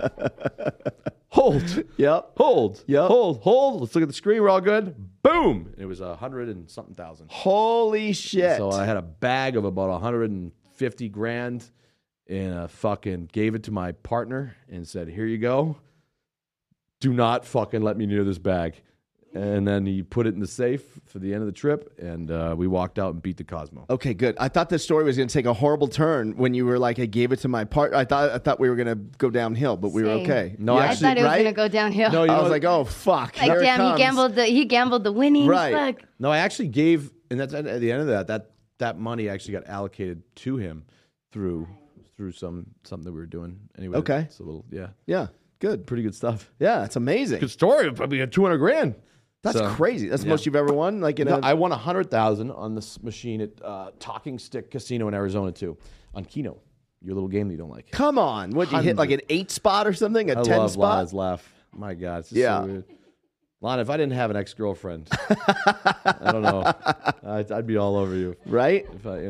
Yep. Hold. Yep. Hold. Let's look at the screen. We're all good. Boom. It was 100 and something thousand. Holy shit. So I had a bag of about $150,000 and fucking gave it to my partner and said, here you go. Do not fucking let me near this bag. And then he put it in the safe for the end of the trip, and we walked out and beat the Cosmo. Okay, good. I thought this story was going to take a horrible turn when you were like, I gave it to my partner. I thought we were going to go downhill, but we were Same. okay. No, Yeah, I actually, thought it was right? gonna go downhill. No, you I know was what? like, oh, fuck. like, here it damn, comes. he gambled the winnings. Right. Fuck. No, I actually gave, and that's at the end of that money actually got allocated to him through something that we were doing. Anyway, Okay. it's a little, yeah, Yeah, good. pretty good stuff. Yeah, it's amazing. Good story. Probably had $200,000. That's So, crazy. That's the yeah. most you've ever won? Like in No, a... I won $100,000 on this machine at Talking Stick Casino in Arizona too, on Keno, your little game that you don't like. Come on. What, you hit like an 8 spot or something? A I 10 love spot? Lana's laugh. My God, it's just Yeah. so weird. Lana, if I didn't have an ex-girlfriend, I don't know, I'd be all over you. Right? If I,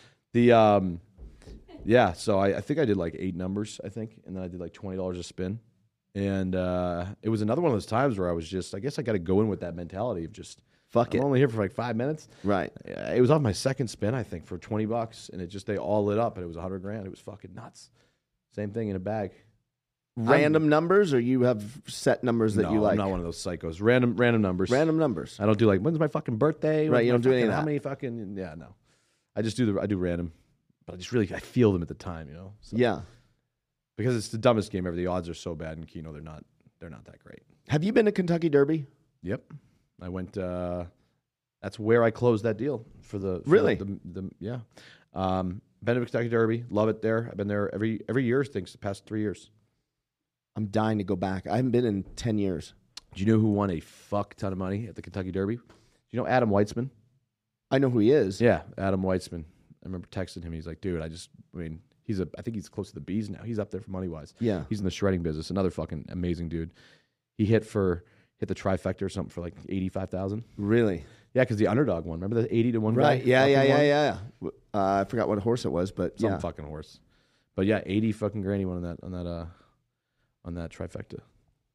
the yeah. So I think I did like 8 numbers, I think, and then I did like $20 a spin. And it was another one of those times where I was just, I guess I got to go in with that mentality of just, Fuck I'm it. only here for like 5 minutes. Right. It was off my second spin, I think, for $20, and they all lit up, and it was $100,000. It was fucking nuts. Same thing in a bag. Random numbers, or you have set numbers that No, you like? I'm not one of those psychos. Random numbers. Random numbers. I don't do like, when's my fucking birthday? Right, When's you my don't do any of fucking- How that. many fucking, yeah, no. I just I do random, but I feel them at the time, So, Yeah. because it's the dumbest game ever. The odds are so bad in Keno, they're not that great. Have you been to Kentucky Derby? Yep. I went, that's where I closed that deal for the, Really? Yeah. Been to Kentucky Derby, love it there. I've been there every year, I think, the past 3 years. I'm dying to go back. I haven't been in 10 years. Do you know who won a fuck ton of money at the Kentucky Derby? Do you know Adam Weitzman? I know who he is. Yeah, Adam Weitzman. I remember texting him. He's like, dude, I think he's close to the B's now. He's up there for money wise. Yeah. He's in the shredding business. Another fucking amazing dude. He hit the trifecta or something for like 85,000. Really? Yeah, because the underdog one. Remember the 80 to 1 Right. guy? Yeah. Fucking won? I forgot what horse it was, but Some yeah. fucking horse. But yeah, 80 fucking grand he won on that trifecta.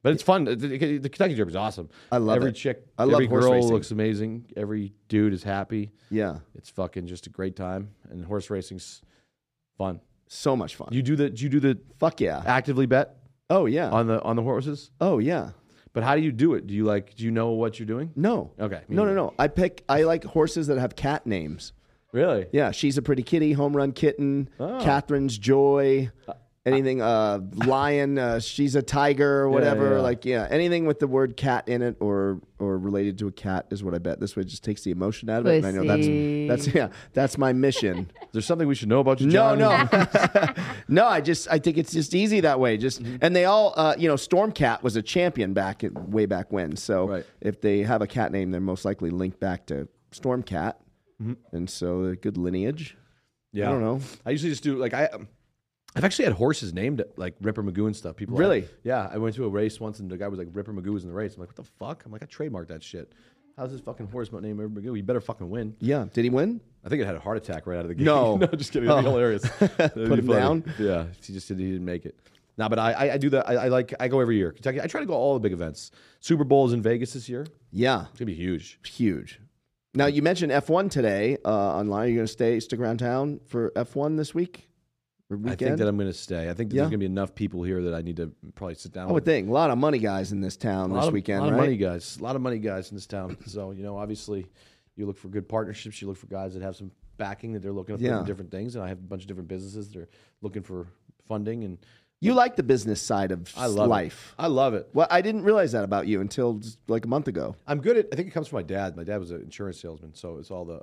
But it's fun. The Kentucky Derby is awesome. I love every it. chick. I love every horse girl racing. looks amazing. Every dude is happy. Yeah. It's fucking just a great time, and horse racing's fun. So much fun. Do you do the Fuck yeah. actively bet Oh, yeah. on the horses? Oh, yeah. But how do you do it? Do you know what you're doing? No. Okay. me No, neither. no. I like horses that have cat names. Really? Yeah. She's a Pretty Kitty, Home Run Kitten, Oh. Catherine's Joy, anything, Lion, she's a tiger or whatever. yeah. Like, yeah, anything with the word cat in it or related to a cat is what I bet. This way it just takes the emotion out of it. And I know that's my mission. There's something we should know about you, No, John? no. No, I think it's just easy that way. Just and they all Stormcat was a champion way back when. So Right. if they have a cat name, they're most likely linked back to Stormcat. And so a good lineage. Yeah. I don't know. I usually just do I've actually had horses named like Ripper Magoo and stuff. People Really? Yeah. I went to a race once and the guy was like Ripper Magoo was in the race. I'm like, what the fuck? I'm like, I trademarked that shit. How's this fucking horse named Ripper Magoo? You better fucking win. Yeah. Did he win? I think it had a heart attack right out of the gate. No. No, just kidding. That'd be hilarious. Put him down? Yeah. He just said he didn't make it. No, but I do that. I go every year. Kentucky. I try to go all the big events. Super Bowl is in Vegas this year. It's Yeah. gonna be huge. Huge. Now you mentioned F1 today online. Are you going to stick around town for F1 this week or weekend? I think that I'm going to stay. I think that Yeah. there's going to be enough people here that I need to probably sit down I would with. think a lot of money guys in this town this weekend, a lot right? of money guys. A lot of money guys in this town. So, obviously you look for good partnerships. You look for guys that have some backing that they're looking for different things. And I have a bunch of different businesses that are looking for funding. And You like the business side of I love life. it. I love it. Well, I didn't realize that about you until just like a month ago. I'm good at, I think it comes from my dad. My dad was an insurance salesman. So it's all the,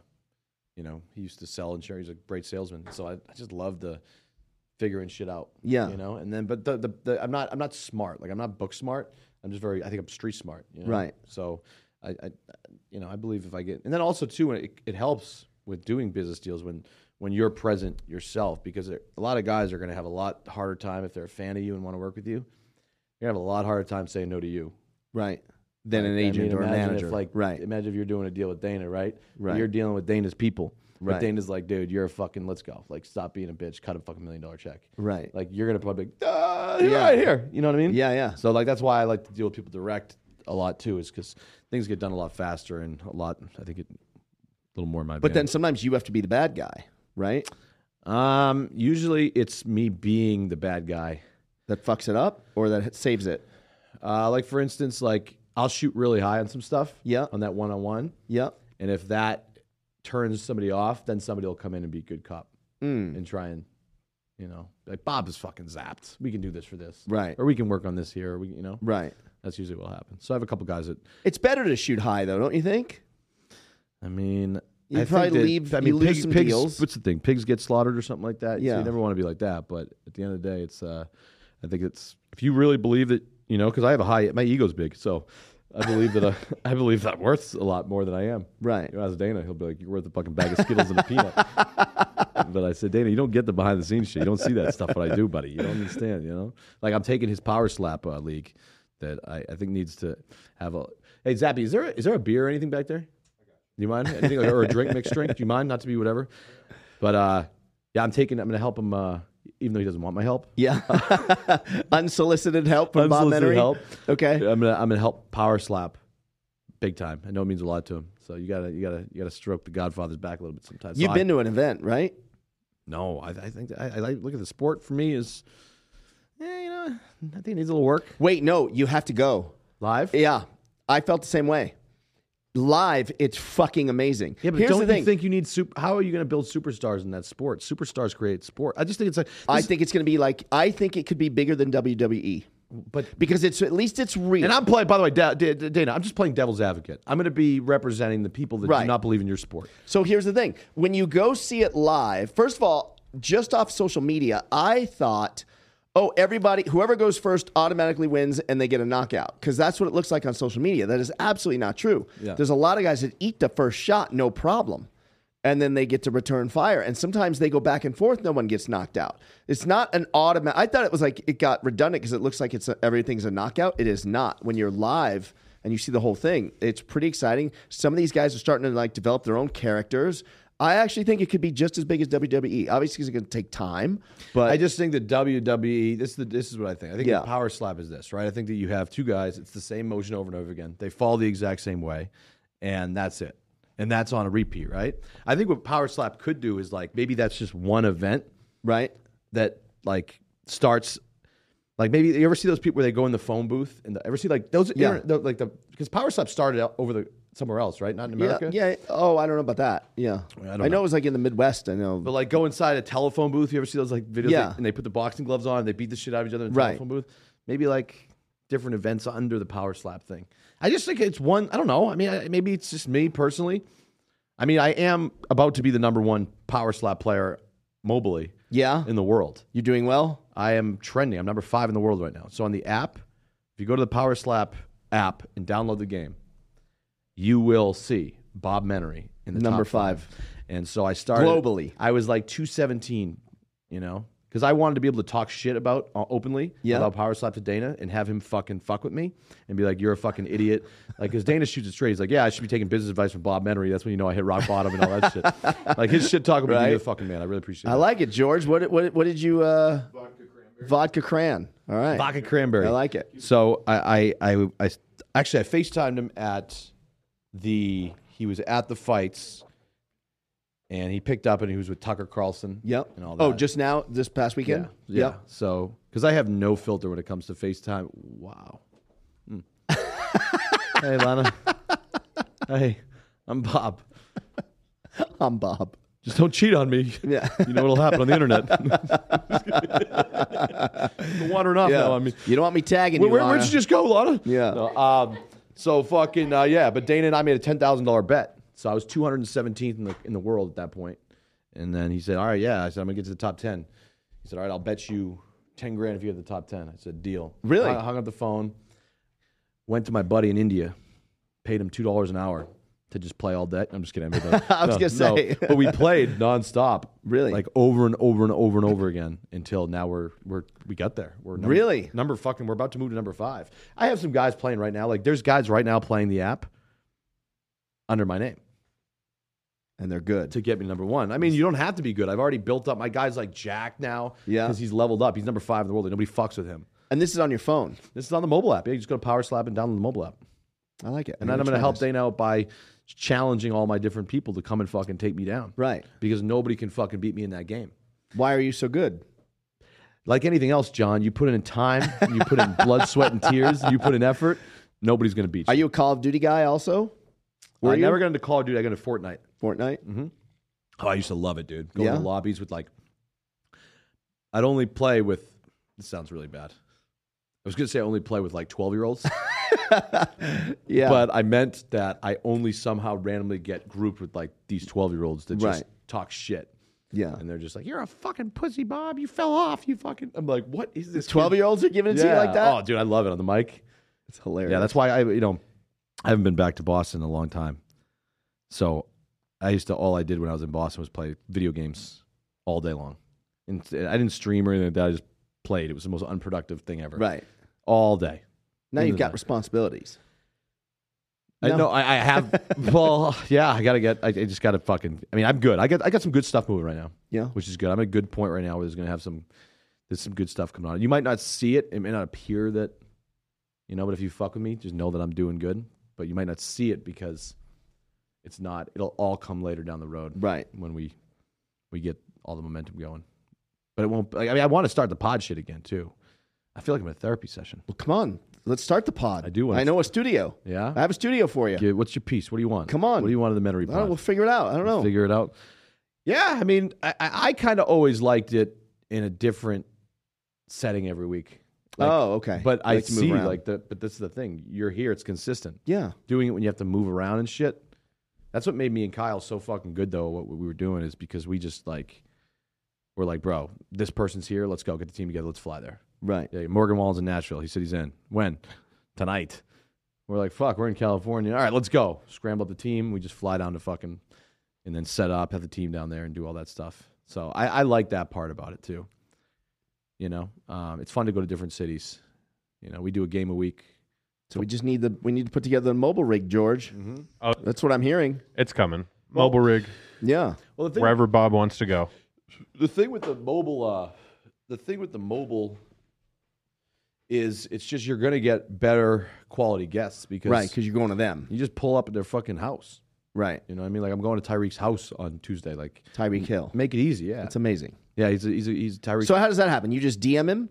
he used to sell insurance. He's a great salesman. So I just love the figuring shit out. Yeah. And then, but the I'm not smart. Like I'm not book smart. I'm just I think I'm street smart. Right. So I believe if I get, and then also too, it helps with doing business deals when you're present yourself, because a lot of guys are going to have a lot harder time if they're a fan of you and want to work with you. You're going to have a lot harder time saying no to you. Right. Than an Like, I agent mean, or a imagine manager. If, right. Imagine if you're doing a deal with Dana, right? Right. You're dealing with Dana's people. Right. But Dana's like, dude, you're a fucking, let's go. Like, stop being a bitch. Cut a fucking $1 million check. Right. Like, you're going to probably be like, right here. You know what I mean? Yeah, yeah. So, like, that's why I like to deal with people direct a lot, too, is because things get done a lot faster and I think a little more in my But then sometimes you have to be the bad guy, right? usually it's me being the bad guy. That fucks it up or that saves it. Like, for instance, like, I'll shoot really high on some stuff. Yeah. On that one-on-one. Yep. And if that turns somebody off, then somebody will come in and be a good cop and try and, like, Bob is fucking zapped. We can do this for this. Right. Or we can work on this here. Or Right. That's usually what happens. So I have a couple guys that, It's better to shoot high though, don't you think? I mean, You I probably think that, leave- I you mean, lose some pigs, deals. What's the thing? Pigs get slaughtered or something like that. Yeah. So you never want to be like that. But at the end of the day, it's, I think it's, if you really believe that, because I have my ego's big. So I believe that I believe that I'm worth a lot more than I am. Right. Ask Dana, he'll be like, you're worth a fucking bag of Skittles and a peanut. But I said, Dana, you don't get the behind the scenes shit. You don't see that stuff what I do, buddy. You don't understand, Like, I'm taking his power slap league that I think needs to have a. Hey, Zappy, is there a beer or anything back there? Do you mind? Anything, or a drink, mixed drink? Do you mind? Not to be whatever. But yeah, I'm going to help him, even though he doesn't want my help. Yeah. Unsolicited help from Bob Unsolicited Menery. help. Okay. I'm gonna help power slap, big time. I know it means a lot to him. So you gotta stroke the Godfather's back a little bit sometimes. You've been to an event, right? No, I think I like look at the sport for me is, I think it needs a little work. Wait, no, you have to go. Live? Yeah. I felt the same way. Live, it's fucking amazing. Yeah, but Here's don't the you thing. think you need how are you going to build superstars in that sport? Superstars create sport. I just think it's like I think it's going to be I think it could be bigger than WWE. but Because at least it's real. and I'm playing. By the way, Dana, I'm just playing devil's advocate. I'm going to be representing the people that Right. do not believe in your sport. So here's the thing. When you go see it live, first of all, just off social media, I thought, whoever goes first automatically wins and they get a knockout. Because that's what it looks like on social media. That is absolutely not true. Yeah. There's a lot of guys that eat the first shot, no problem. And then they get to return fire. And sometimes they go back and forth, no one gets knocked out. It's not an automatic. I thought it was like it got redundant because it looks like everything's a knockout. It is not. When you're live and you see the whole thing, it's pretty exciting. Some of these guys are starting to develop their own characters. I actually think it could be just as big as WWE. Obviously, it's going to take time, but I just think that WWE. This is what I think. I think Yeah. the power slap is this, right? I think that you have two guys. It's the same motion over and over again. They fall the exact same way, and that's it. And that's on a repeat, right? I think what power slap could do is like maybe that's just one event right? that like starts. Like maybe you ever see those people where they go in the phone booth and ever see like those Yeah. because power slap started out over somewhere else, right? Not in America. Yeah. Oh, I don't know about that. Yeah. I don't I know know. it was like in the Midwest. I know. But like go inside a telephone booth. You ever see those like videos? Yeah. And they put the boxing gloves on and they beat the shit out of each other in the Right. telephone booth. Maybe like different events under the power slap thing. I just think it's one. I don't know. I mean, maybe it's just me personally. I mean, I am about to be the #1 power slap player mobily Yeah. in the world. You doing well? I am trending. I'm #5 in the world right now. So on the app, if you go to the Power Slap app and download the game, you will see Bob Menery in the Number top 5. 5. And so I started Globally. I was like 217, because I wanted to be able to talk shit about openly about Power Slap to Dana and have him fuck with me and be like, "You're a fucking idiot." Like, because Dana shoots it straight. He's like, "Yeah, I should be taking business advice from Bob Menery. That's when you know I hit rock bottom and all that shit." Like his shit talk about Right. you, the fucking man. I really appreciate it. I like it, George. What did you? Vodka cran. All right. Vodka cranberry. I like it. So I actually I FaceTimed him he was at the fights, and he picked up and he was with Tucker Carlson. Yep. And all that. Oh, just now, this past weekend. Yeah. Yep. So because I have no filter when it comes to FaceTime. Wow. Hey, Lana. Hey, I'm Bob. I'm Bob. Just don't cheat on me. Yeah. You know what'll happen on the internet. You're wandering off now on me. You don't want me tagging you. Where'd Lana. you just go, Lana? Yeah. No, so fucking yeah. But Dana and I made a $10,000 bet. So I was 217th in the world at that point. And then he said, "All right, yeah." I said, "I'm gonna get to the top 10." He said, "All right, I'll bet you 10 grand if you have the top 10." I said, "Deal." Really? I hung up the phone. Went to my buddy in India. Paid him $2 an hour to just play all day. I'm just kidding. I was gonna say. but we played nonstop. Really? Like over and over and over and over again until now we got there. We're Really? we're about to move to #5. I have some guys playing right now. Like there's guys right now playing the app under my name And they're good. to get me #1. I mean, you don't have to be good. I've already built up my guy's like Jack now. Yeah. Because he's leveled up. He's #5 in the world and nobody fucks with him. And this is on your phone. This is on the mobile app. Yeah, you just go to Power Slap and download the mobile app. I like it. And then I'm going to help Dana out by challenging all my different people to come and fucking take me down. Right. Because nobody can fucking beat me in that game. Why are you so good? Like anything else, John, you put in time, you put in blood, sweat, and tears, you put in effort, nobody's going to beat you. Are you a Call of Duty guy also? I never got into Call of Duty. I got into Fortnite. Fortnite? Mm-hmm. Oh, I used to love it, dude. Go Yeah? to the lobbies with like, I'd only play with, this sounds really bad. I was going to say I only play with like 12-year-olds. Yeah. But I meant that I only somehow randomly get grouped with like these 12-year-olds that just Right. talk shit. yeah. And they're just like, "You're a fucking pussy, Bob. You fell off. You fucking." I'm like, "What is this?" 12-year-olds are giving it to you like that? Oh, dude, I love it on the mic. It's hilarious. Yeah, that's why I haven't been back to Boston in a long time. So all I did when I was in Boston was play video games all day long. And I didn't stream or anything like that. I just played. It was the most unproductive thing ever. Right. All day. Now Into you've got that. responsibilities. I know I have. Well, yeah, I just got to fucking. I mean, I'm good. I got some good stuff moving right now. Yeah. Which is good. I'm at a good point right now where there's some good stuff coming on. You might not see it. It may not appear that, but if you fuck with me, just know that I'm doing good. But you might not see it because it's not. It'll all come later down the road. Right. When we get all the momentum going. But it won't. I mean, I want to start the pod shit again too. I feel like I'm in a therapy session. Well, come on. Let's start the pod. I do want I know a studio. Yeah. I have a studio for you. What's your piece? What do you want? Come on. What do you want of the Menery pod? We'll figure it out. I don't know. Figure it out. Yeah, I mean, I kind of always liked it in a different setting every week. Like, oh, okay. But I like to move see, around. but this is the thing. You're here. It's consistent. Yeah. Doing it when you have to move around and shit. That's what made me and Kyle so fucking good, though, what we were doing is because we just, we're like, bro, this person's here. Let's go. Get the team together. Let's fly there. Right. Yeah, Morgan Wallen's in Nashville. He said he's in. When? Tonight. We're like, fuck, we're in California. All right, let's go. Scramble up the team. We just fly down to fucking, and then set up, have the team down there and do all that stuff. So I like that part about it too. It's fun to go to different cities. We do a game a week. So we need to put together a mobile rig, George. Mm-hmm. Oh, That's what I'm hearing. it's coming. Mobile rig. Yeah. Well, wherever Bob wants to go. the thing with the mobile, is it's just you're going to get better quality guests because Because you're going to them. you just pull up at their fucking house. Right. You know what I mean? Like I'm going to Tyreek's house on Tuesday. Like Tyreek Hill. make it easy. Yeah, That's amazing. yeah. He's Tyreek. So how does that happen? You just DM him?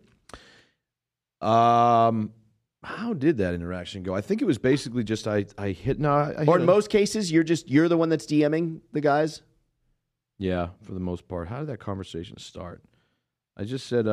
How did that interaction go? I think it was basically just I hit Or in most cases, you're the one that's DMing the guys? Yeah, for the most part. How did that conversation start? I just said,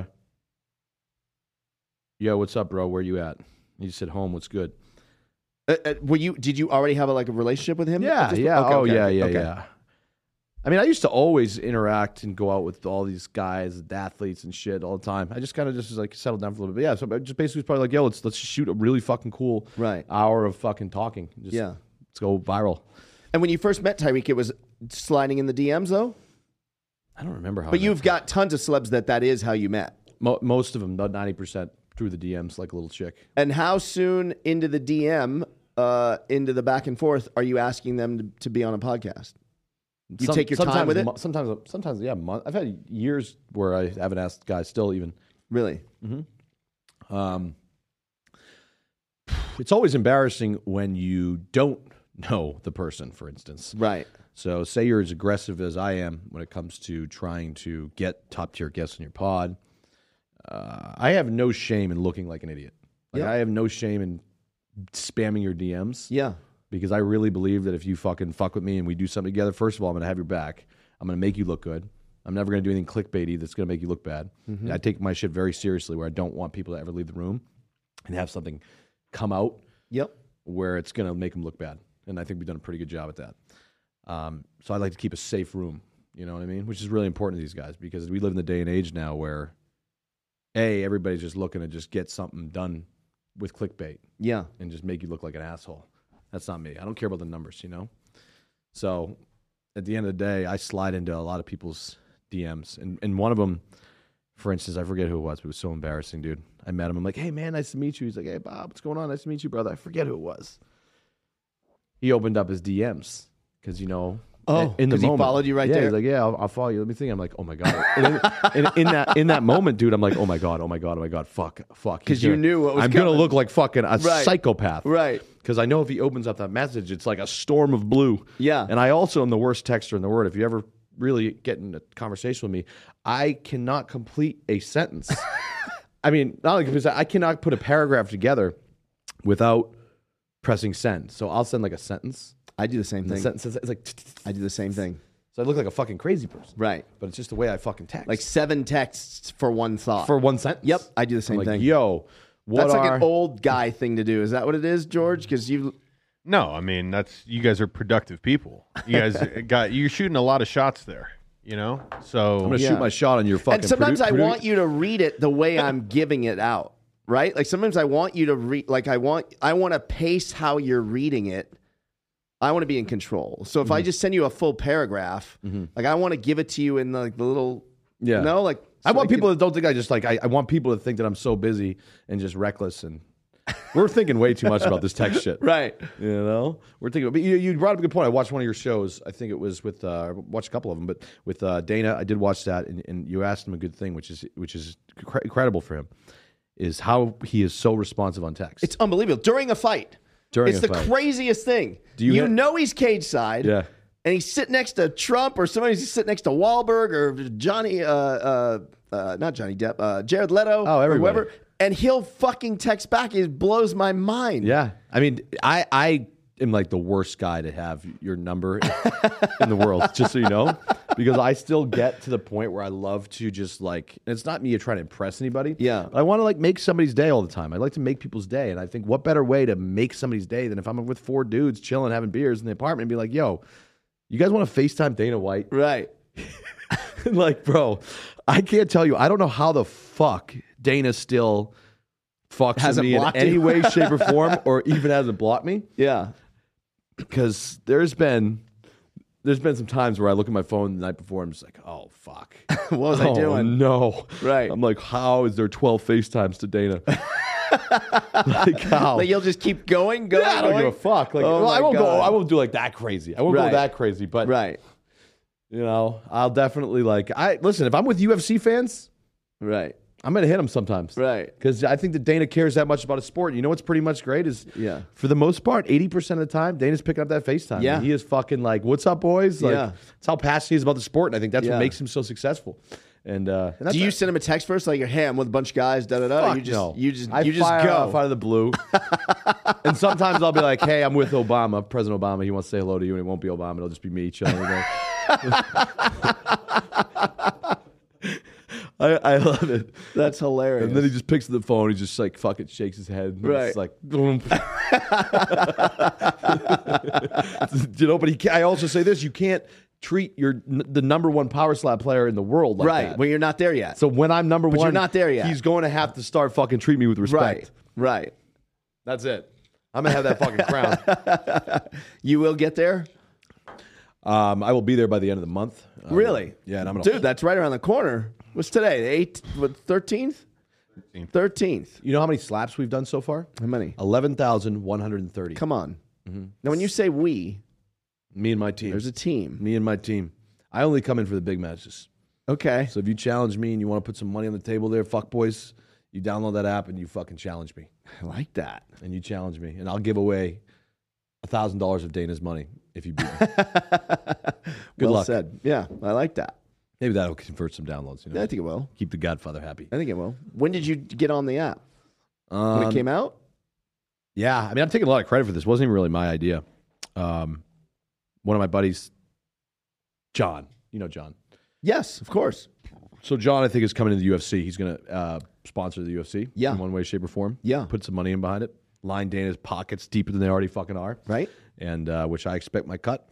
"Yo, what's up, bro? Where you at?" He said, "Home. What's good?" Did you already have a relationship with him? Yeah, at this yeah. point? Okay, yeah. okay. I mean, I used to always interact and go out with all these guys, the athletes and shit all the time. I just kind of just was like settled down for a little bit. But yeah, so I just basically was probably like, "Yo, let's just shoot a really fucking cool hour of fucking talking. Let's go viral." And when you first met Tyreek, it was sliding in the DMs though? I don't remember how. But you've got tons of celebs that is how you met. Most of them, about 90%, through the DMs, like a little chick. And how soon into the DM, into the back and forth, are you asking them to be on a podcast? You take your time with it? Sometimes, yeah. I've had years where I haven't asked guys still even. Really? Mm-hmm. It's always embarrassing when you don't know the person, for instance. Right. So say you're as aggressive as I am when it comes to trying to get top-tier guests on your pod. I have no shame in looking like an idiot. I have no shame in spamming your DMs. Yeah. Because I really believe that if you fucking fuck with me and we do something together, first of all, I'm going to have your back. I'm going to make you look good. I'm never going to do anything clickbaity that's going to make you look bad. Mm-hmm. I take my shit very seriously where I don't want people to ever leave the room and have something come out where it's going to make them look bad. And I think we've done a pretty good job at that. So I like to keep a safe room, you know what I mean? Which is really important to these guys because we live in the day and age now where, everybody's just looking to just get something done with clickbait. Yeah. And just make you look like an asshole. That's not me. I don't care about the numbers, you know? So at the end of the day, I slide into a lot of people's DMs. And one of them, for instance, I forget who it was, but it was so embarrassing, dude. I met him. I'm like, "Hey, man, nice to meet you." He's like, "Hey, Bob, what's going on? Nice to meet you, brother." I forget who it was. He opened up his DMs because, in the moment. He followed you right there? He's like, "Yeah, I'll follow you." Let me think. I'm like, "Oh, my God." And in that moment, dude, I'm like, "Oh, my God, oh, my God, oh, my God, fuck." Because you knew what was I'm going to look like fucking a psychopath. Right. Because I know if he opens up that message, it's like a storm of blue. Yeah. And I also am the worst texter in the world. If you ever really get in a conversation with me, I cannot complete a sentence. I mean, not like because I cannot put a paragraph together without pressing send. So I'll send like a sentence. I do the same thing. It's like I do the same thing. So I look like a fucking crazy person. Right. But it's just the way I fucking text. Like 7 texts for one thought. For one sentence. Yep. I do the same I'm like, thing. Yo, that's like an old guy thing to do. Is that what it is, George? Because No, I mean you guys are productive people. You guys you're shooting a lot of shots there, you know. So I'm gonna shoot my shot on your fucking. And sometimes I want you to read it the way I'm giving it out, right? Like sometimes I want you to read. Like I want to pace how you're reading it. I want to be in control. So if I just send you a full paragraph, like I want to give it to you in the little, like I want people that don't think I just like I want people to think that I'm so busy and just reckless and we're thinking way too much about this text shit. Right. You know? We're thinking but you brought up a good point. I watched one of your shows. I think it was with I watched a couple of them, but with Dana, I did watch that and you asked him a good thing, which is incredible for him, is how he is so responsive on text. It's unbelievable. During a fight. It's the crajiest thing. You know he's cage side. Yeah. And he's sitting next to Trump or somebody's sitting next to Wahlberg or Johnny, not Johnny Depp, Jared Leto or whoever. And he'll fucking text back. It blows my mind. Yeah. I mean, I am like the worst guy to have your number in the world, just so you know. Because I still get to the point where I love to just like, and it's not me trying to impress anybody. Yeah. I want to like make somebody's day all the time. I like to make people's day. And I think what better way to make somebody's day than if I'm with 4 dudes chilling, having beers in the apartment and be like, "Yo, you guys want to FaceTime Dana White?" Right. Like, bro, I can't tell you. I don't know how the fuck Dana still fucks with me in any way, shape, or form, or even hasn't blocked me. Yeah. Because there's been some times where I look at my phone the night before and I'm just like, "Oh, fuck. What was I doing?" No. Right. I'm like, how is there 12 FaceTimes to Dana? Like, how? Like you'll just keep going? I don't give a fuck. Like, Oh well, my I won't God. I won't do like that crazy. I won't go that crazy. But right. You know, I'll definitely listen, if I'm with UFC fans, Right. I'm going to hit them sometimes. Right. Because I think that Dana cares that much about a sport. You know what's pretty much great is, Yeah. for the most part, 80% of the time, Dana's picking up that FaceTime. Yeah. And he is fucking like, what's up, boys? Like, Yeah. That's how passionate he is about the sport, and I think that's Yeah. what makes him so successful. And that's Do you send him a text first, like, hey, I'm with a bunch of guys, da da da? Fuck You just, no. you just, I you just fire go. off out of the blue. And sometimes I'll be like, hey, I'm with Obama, President Obama. He wants to say hello to you, and it won't be Obama. It'll just be me chilling with him. I love it. That's hilarious. And then he just picks up the phone. He just like fucking shakes his head. And Right. It's like, boom. But I also say this: you can't treat the number one power slap player in the world like right. that. Well, you're not there yet. So when I'm number But one, you're not there yet. He's going to have to start fucking treating me with respect. right. Right. That's it. I'm gonna have that fucking crown. You will get there? I will be there by the end of the month. Really? Yeah, and I'm gonna. Dude, that's right around the corner. What's today? The 13th? 13th. You know how many slaps we've done so far? How many? 11,130. Come on. Now, when you say we, Me and my team. there's a team. Me and my team. I only come in for the big matches. Okay. So if you challenge me and you want to put some money on the table there, fuck boys, you download that app and you fucking challenge me. I like that. And you challenge me. And I'll give away $1,000 of Dana's money if you beat me. Good well luck. said. Yeah, I like that. Maybe that'll convert some downloads. You know? I think it will. Keep the Godfather happy. I think it will. When did you get on the app? When it came out? Yeah, I mean, I'm taking a lot of credit for this. It wasn't even really my idea. One of my buddies, John. You know John. Yes, of course. So John, I think, is coming to the UFC. He's going to sponsor the UFC Yeah. in one way, shape, or form. Yeah. Put some money in behind it. Line Dana's pockets deeper than they already fucking are. Right? And which I expect my cut.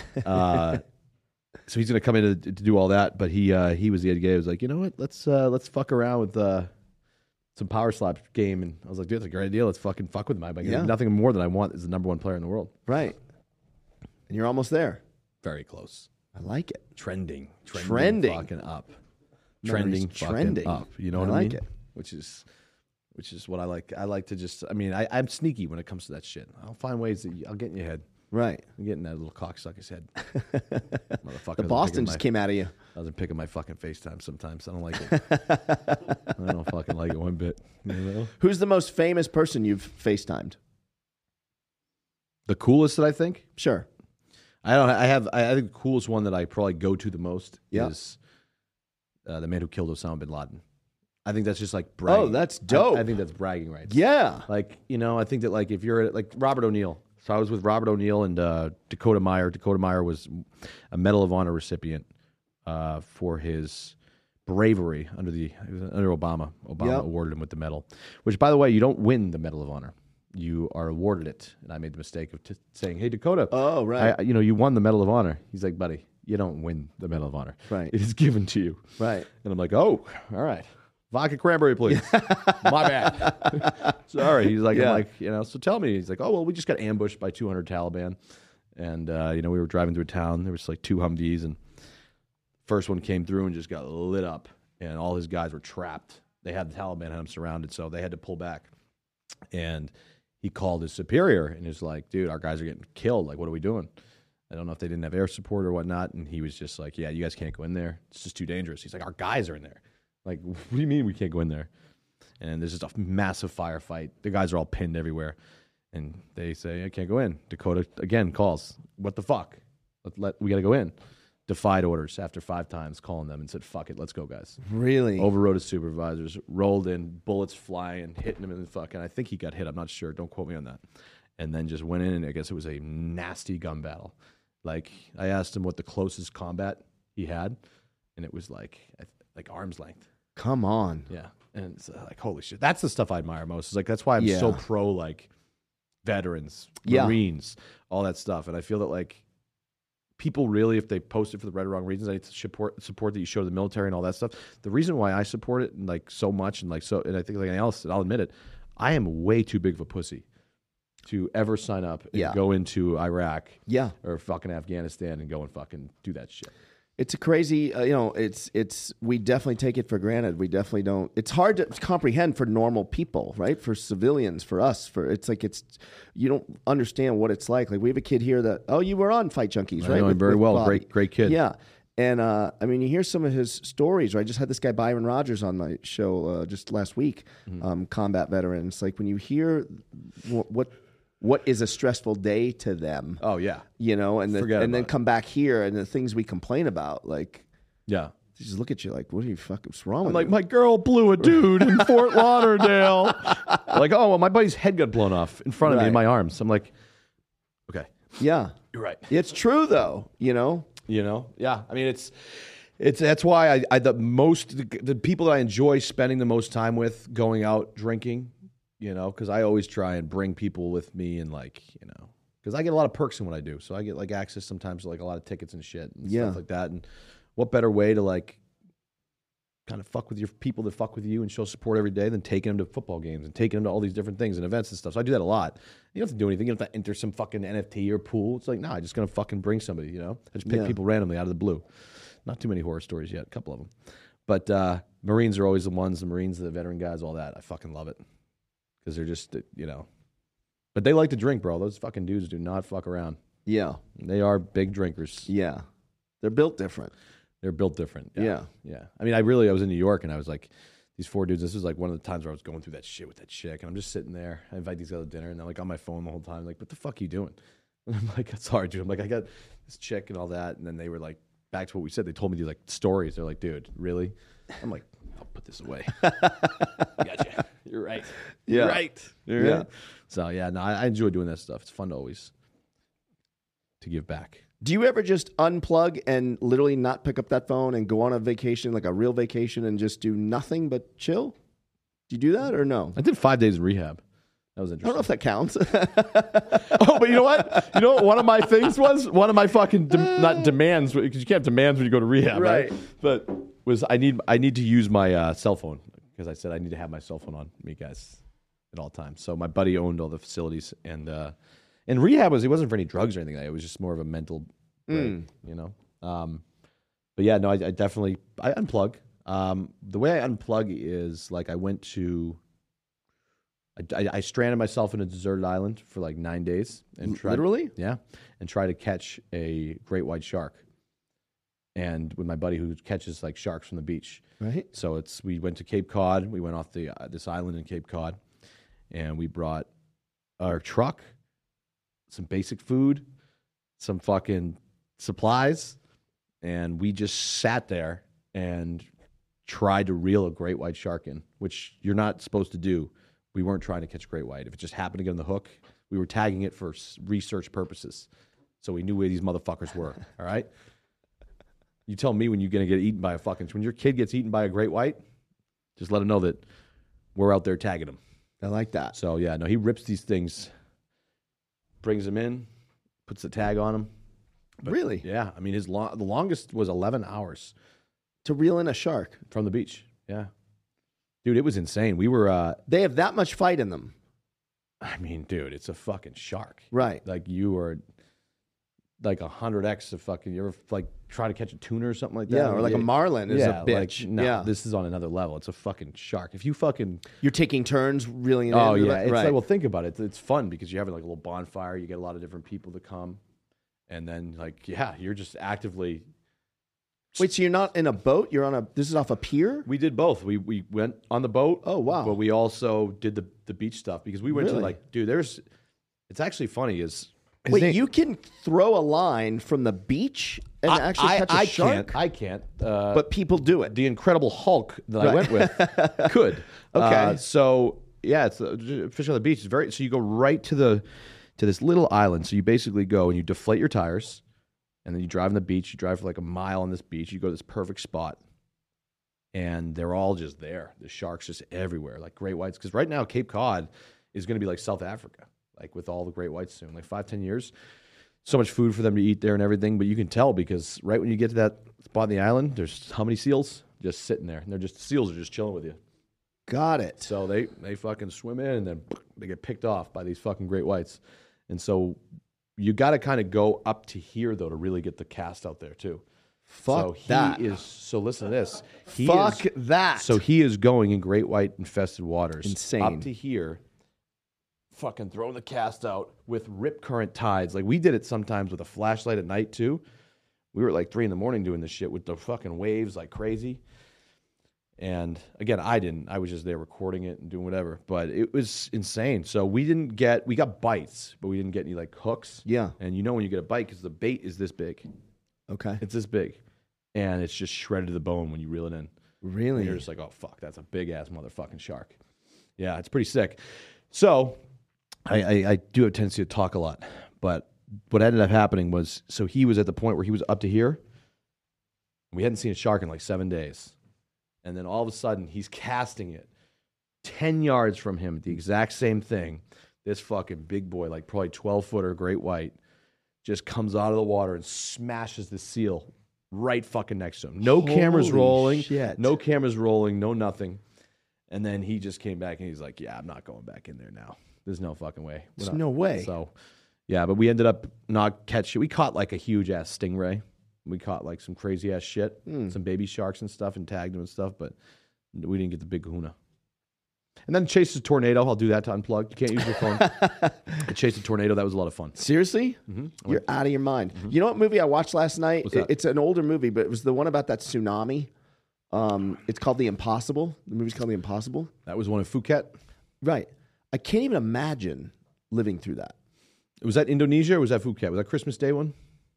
So he's going to come in to do all that. But he was the idea. He was like, you know what? Let's fuck around with some power slap game. And I was like, dude, that's a great idea. Let's fucking fuck with him. Yeah. Nothing more than I want is the number one player in the world. Right. And you're almost there. Very close. I like it. Trending fucking up. No, Trending he's fucking trending. up. You know what I I mean? like it. Which is what I like. I like to just, I mean, I'm sneaky when it comes to that shit. I'll find ways that I'll get in your head. Right. I'm getting that little cocksucker's head. Motherfucker. The Boston just came out of you. Doesn't pick up my fucking FaceTime sometimes. I don't like it. I don't fucking like it one bit. You know? Who's the most famous person you've FaceTimed? The coolest that I think? Sure. I think the coolest one that I probably go to the most Yeah. is the man who killed Osama bin Laden. I think that's just like bragging. Oh, that's dope. I think that's bragging rights. Yeah. Like, you know, I think that like if you're like Robert O'Neill. So I was with Robert O'Neill and Dakota Meyer. Dakota Meyer was a Medal of Honor recipient for his bravery under Obama. Obama Yep. awarded him with the medal, which, by the way, you don't win the Medal of Honor. You are awarded it. And I made the mistake of saying, hey, Dakota, Oh, right. you won the Medal of Honor. He's like, buddy, you don't win the Medal of Honor. Right. It is given to you. Right. And I'm like, oh, all right. Vodka cranberry, please. My bad. Sorry. He's like, Yeah. I'm like, you know, so tell me. He's like, oh, well, we just got ambushed by 200 Taliban. And, you know, we were driving through a town. There was like 2 Humvees. And first one came through and just got lit up. And all his guys were trapped. They had the Taliban had them surrounded, so they had to pull back. And he called his superior and was like, dude, our guys are getting killed. Like, what are we doing? I don't know if they didn't have air support or whatnot. And he was just like, yeah, you guys can't go in there. It's just too dangerous. He's like, our guys are in there. Like, what do you mean we can't go in there? And there's just a massive firefight. The guys are all pinned everywhere. And they say, I can't go in. Dakota, again, calls. What the fuck? We got to go in. Defied orders after 5 times, calling them and said, fuck it, let's go, guys. Really? Overrode his supervisors, rolled in, bullets flying, hitting him in the fucking, I think he got hit. I'm not sure. Don't quote me on that. And then just went in, and I guess it was a nasty gun battle. Like, I asked him what the closest combat he had, and it was like arm's length. Come on. Yeah. And it's like, holy shit. That's the stuff I admire most. It's like, that's why I'm Yeah. so pro, like, veterans, Yeah. Marines, all that stuff. And I feel that, like, people really, if they post it for the right or wrong reasons, I support that you show the military and all that stuff. The reason why I support it and like so much and like so, and I think like anything else, and I'll admit it, I am way too big of a pussy to ever sign up and Yeah. go into Iraq Yeah. or fucking Afghanistan and go and fucking do that shit. It's a crazy, we definitely take it for granted. We definitely don't. It's hard to comprehend for normal people, right? For civilians, for us, you don't understand what it's like. Like we have a kid here that, you were on Fight Junkies, I right? know him very well. Bobby. Great kid. Yeah. And I mean, you hear some of his stories. Right? I just had this guy Byron Rogers on my show just last week, combat veteran. It's like when you hear what is a stressful day to them. Oh yeah, you know, and then come back here and the things we complain about, like yeah. They just look at you like, what are you what's wrong with like, you? my girl blew a dude in Fort Lauderdale. Like, oh, well, my buddy's head got blown off in front of me in my arms. I'm like, okay. Yeah. You're right. It's true, though, you know? Yeah. I mean, it's that's why the people that I enjoy spending the most time with going out drinking, you know, because I always try and bring people with me and like, you know, because I get a lot of perks in what I do. So I get like access sometimes to like a lot of tickets and shit and stuff like that. And what better way to like kind of fuck with your people that fuck with you and show support every day than taking them to football games and taking them to all these different things and events and stuff. So I do that a lot. You don't have to do anything. You don't have to enter some fucking NFT or pool. It's like, nah, I'm just going to fucking bring somebody, you know? I just pick people randomly out of the blue. Not too many horror stories yet, a couple of them. But Marines are always the ones, the Marines, the veteran guys, all that. I fucking love it. Because they're just, you know. But they like to drink, bro. Those fucking dudes do not fuck around. Yeah. They are big drinkers. Yeah. They're built different. They're built different. Yeah. I mean, I was in New York and I was like, these 4 dudes, this was like one of the times where I was going through that shit with that chick and I'm just sitting there. I invite these guys to dinner and they're like on my phone the whole time. Like, what the fuck are you doing? And I'm like, sorry, dude. I'm like, I got this chick and all that. And then they were like, back to what we said. They told me these like stories. They're like, dude, really? I'm like, I'll put this away. Gotcha. You're right. You're right. You're right. So yeah, no, I enjoy doing that stuff. It's fun to always to give back. Do you ever just unplug and literally not pick up that phone and go on a vacation, like a real vacation, and just do nothing but chill? Do you do that or no? I did 5 days in rehab. That was interesting. I don't know if that counts. Oh, but you know what? You know what one of my things was? One of my fucking, not demands, because you can't have demands when you go to rehab, right? But was I need to use my cell phone, because I said I need to have my cell phone on me, guys, at all times. So my buddy owned all the facilities, and rehab it wasn't for any drugs or anything. It was just more of a mental break, you know? But yeah, no, I definitely, I unplug. The way I unplug is like I stranded myself in a deserted island for like 9 days. And Literally? Yeah. And try to catch a great white shark. And with my buddy who catches like sharks from the beach. Right. So we went to Cape Cod. We went off this island in Cape Cod. And we brought our truck, some basic food, some fucking supplies. And we just sat there and tried to reel a great white shark in, which you're not supposed to do. We weren't trying to catch great white. If it just happened to get on the hook, we were tagging it for research purposes. So we knew where these motherfuckers were, all right? You tell me when you're going to get eaten by when your kid gets eaten by a great white, just let them know that we're out there tagging them. I like that. So, yeah, no, he rips these things, brings them in, puts the tag on them. But, really? Yeah. I mean, the longest was 11 hours. To reel in a shark? From the beach, yeah. Dude, it was insane. We were... they have that much fight in them. I mean, dude, it's a fucking shark. Right. Like, you are like 100x of fucking... You ever, like, try to catch a tuna or something like that? Yeah, or like a marlin is a bitch. Like, no, this is on another level. It's a fucking shark. If you fucking... You're taking turns reeling it in? Oh, yeah. It's right. like, well, think about it. It's fun because you're having, like, a little bonfire. You get a lot of different people to come. And then, like, yeah, you're just actively... Wait, so you're not in a boat? You're on this is off a pier? We did both. We went on the boat. Oh, wow. But we also did the beach stuff because we went to like, dude, it's actually funny Wait, you can throw a line from the beach and actually catch a shark? I can't. But people do it. The Incredible Hulk that I went with could. Okay. So yeah, it's fish on the beach. So you go right to this little island. So you basically go and you deflate your tires. And then you drive on the beach. You drive for like a mile on this beach. You go to this perfect spot. And they're all just there. The sharks just everywhere, like great whites. Because right now, Cape Cod is going to be like South Africa, like with all the great whites soon. Like 5-10 years. So much food for them to eat there and everything. But you can tell because right when you get to that spot on the island, there's how many seals just sitting there. And seals are just chilling with you. Got it. So they fucking swim in and then they get picked off by these fucking great whites. And so... you got to kind of go up to here, though, to really get the cast out there, too. Fuck that. So listen to this. That. So he is going in great white infested waters. Insane. Up to here, fucking throwing the cast out with rip current tides. Like, we did it sometimes with a flashlight at night, too. We were at like 3 a.m. doing this shit with the fucking waves like crazy. And again, I didn't. I was just there recording it and doing whatever. But it was insane. So we got bites, but we didn't get any like hooks. Yeah. And you know when you get a bite because the bait is this big. Okay. It's this big. And it's just shredded to the bone when you reel it in. Really? And you're just like, oh, fuck, that's a big-ass motherfucking shark. Yeah, it's pretty sick. So I do have a tendency to talk a lot. But what ended up happening was, so he was at the point where he was up to here. We hadn't seen a shark in like 7 days. And then all of a sudden, he's casting it 10 yards from him, the exact same thing. This fucking big boy, like probably 12-footer great white, just comes out of the water and smashes the seal right fucking next to him. No cameras Holy rolling. shit. No cameras rolling. No nothing. And then he just came back and he's like, yeah, I'm not going back in there now. There's no fucking way. There's no way. So, yeah, but we ended up not catching. We caught like a huge-ass stingray. We caught like some crazy-ass shit, some baby sharks and stuff, and tagged them and stuff, but we didn't get the big kahuna. And then chased a tornado. I'll do that to unplug. You can't use your phone. I chased a tornado. That was a lot of fun. Seriously? You're out of your mind. You know what movie I watched last night? What's that? It's an older movie, but it was the one about that tsunami. It's called The Impossible. The movie's called The Impossible. That was one in Phuket. Right. I can't even imagine living through that. Was that Indonesia or was that Phuket? Was that Christmas Day one?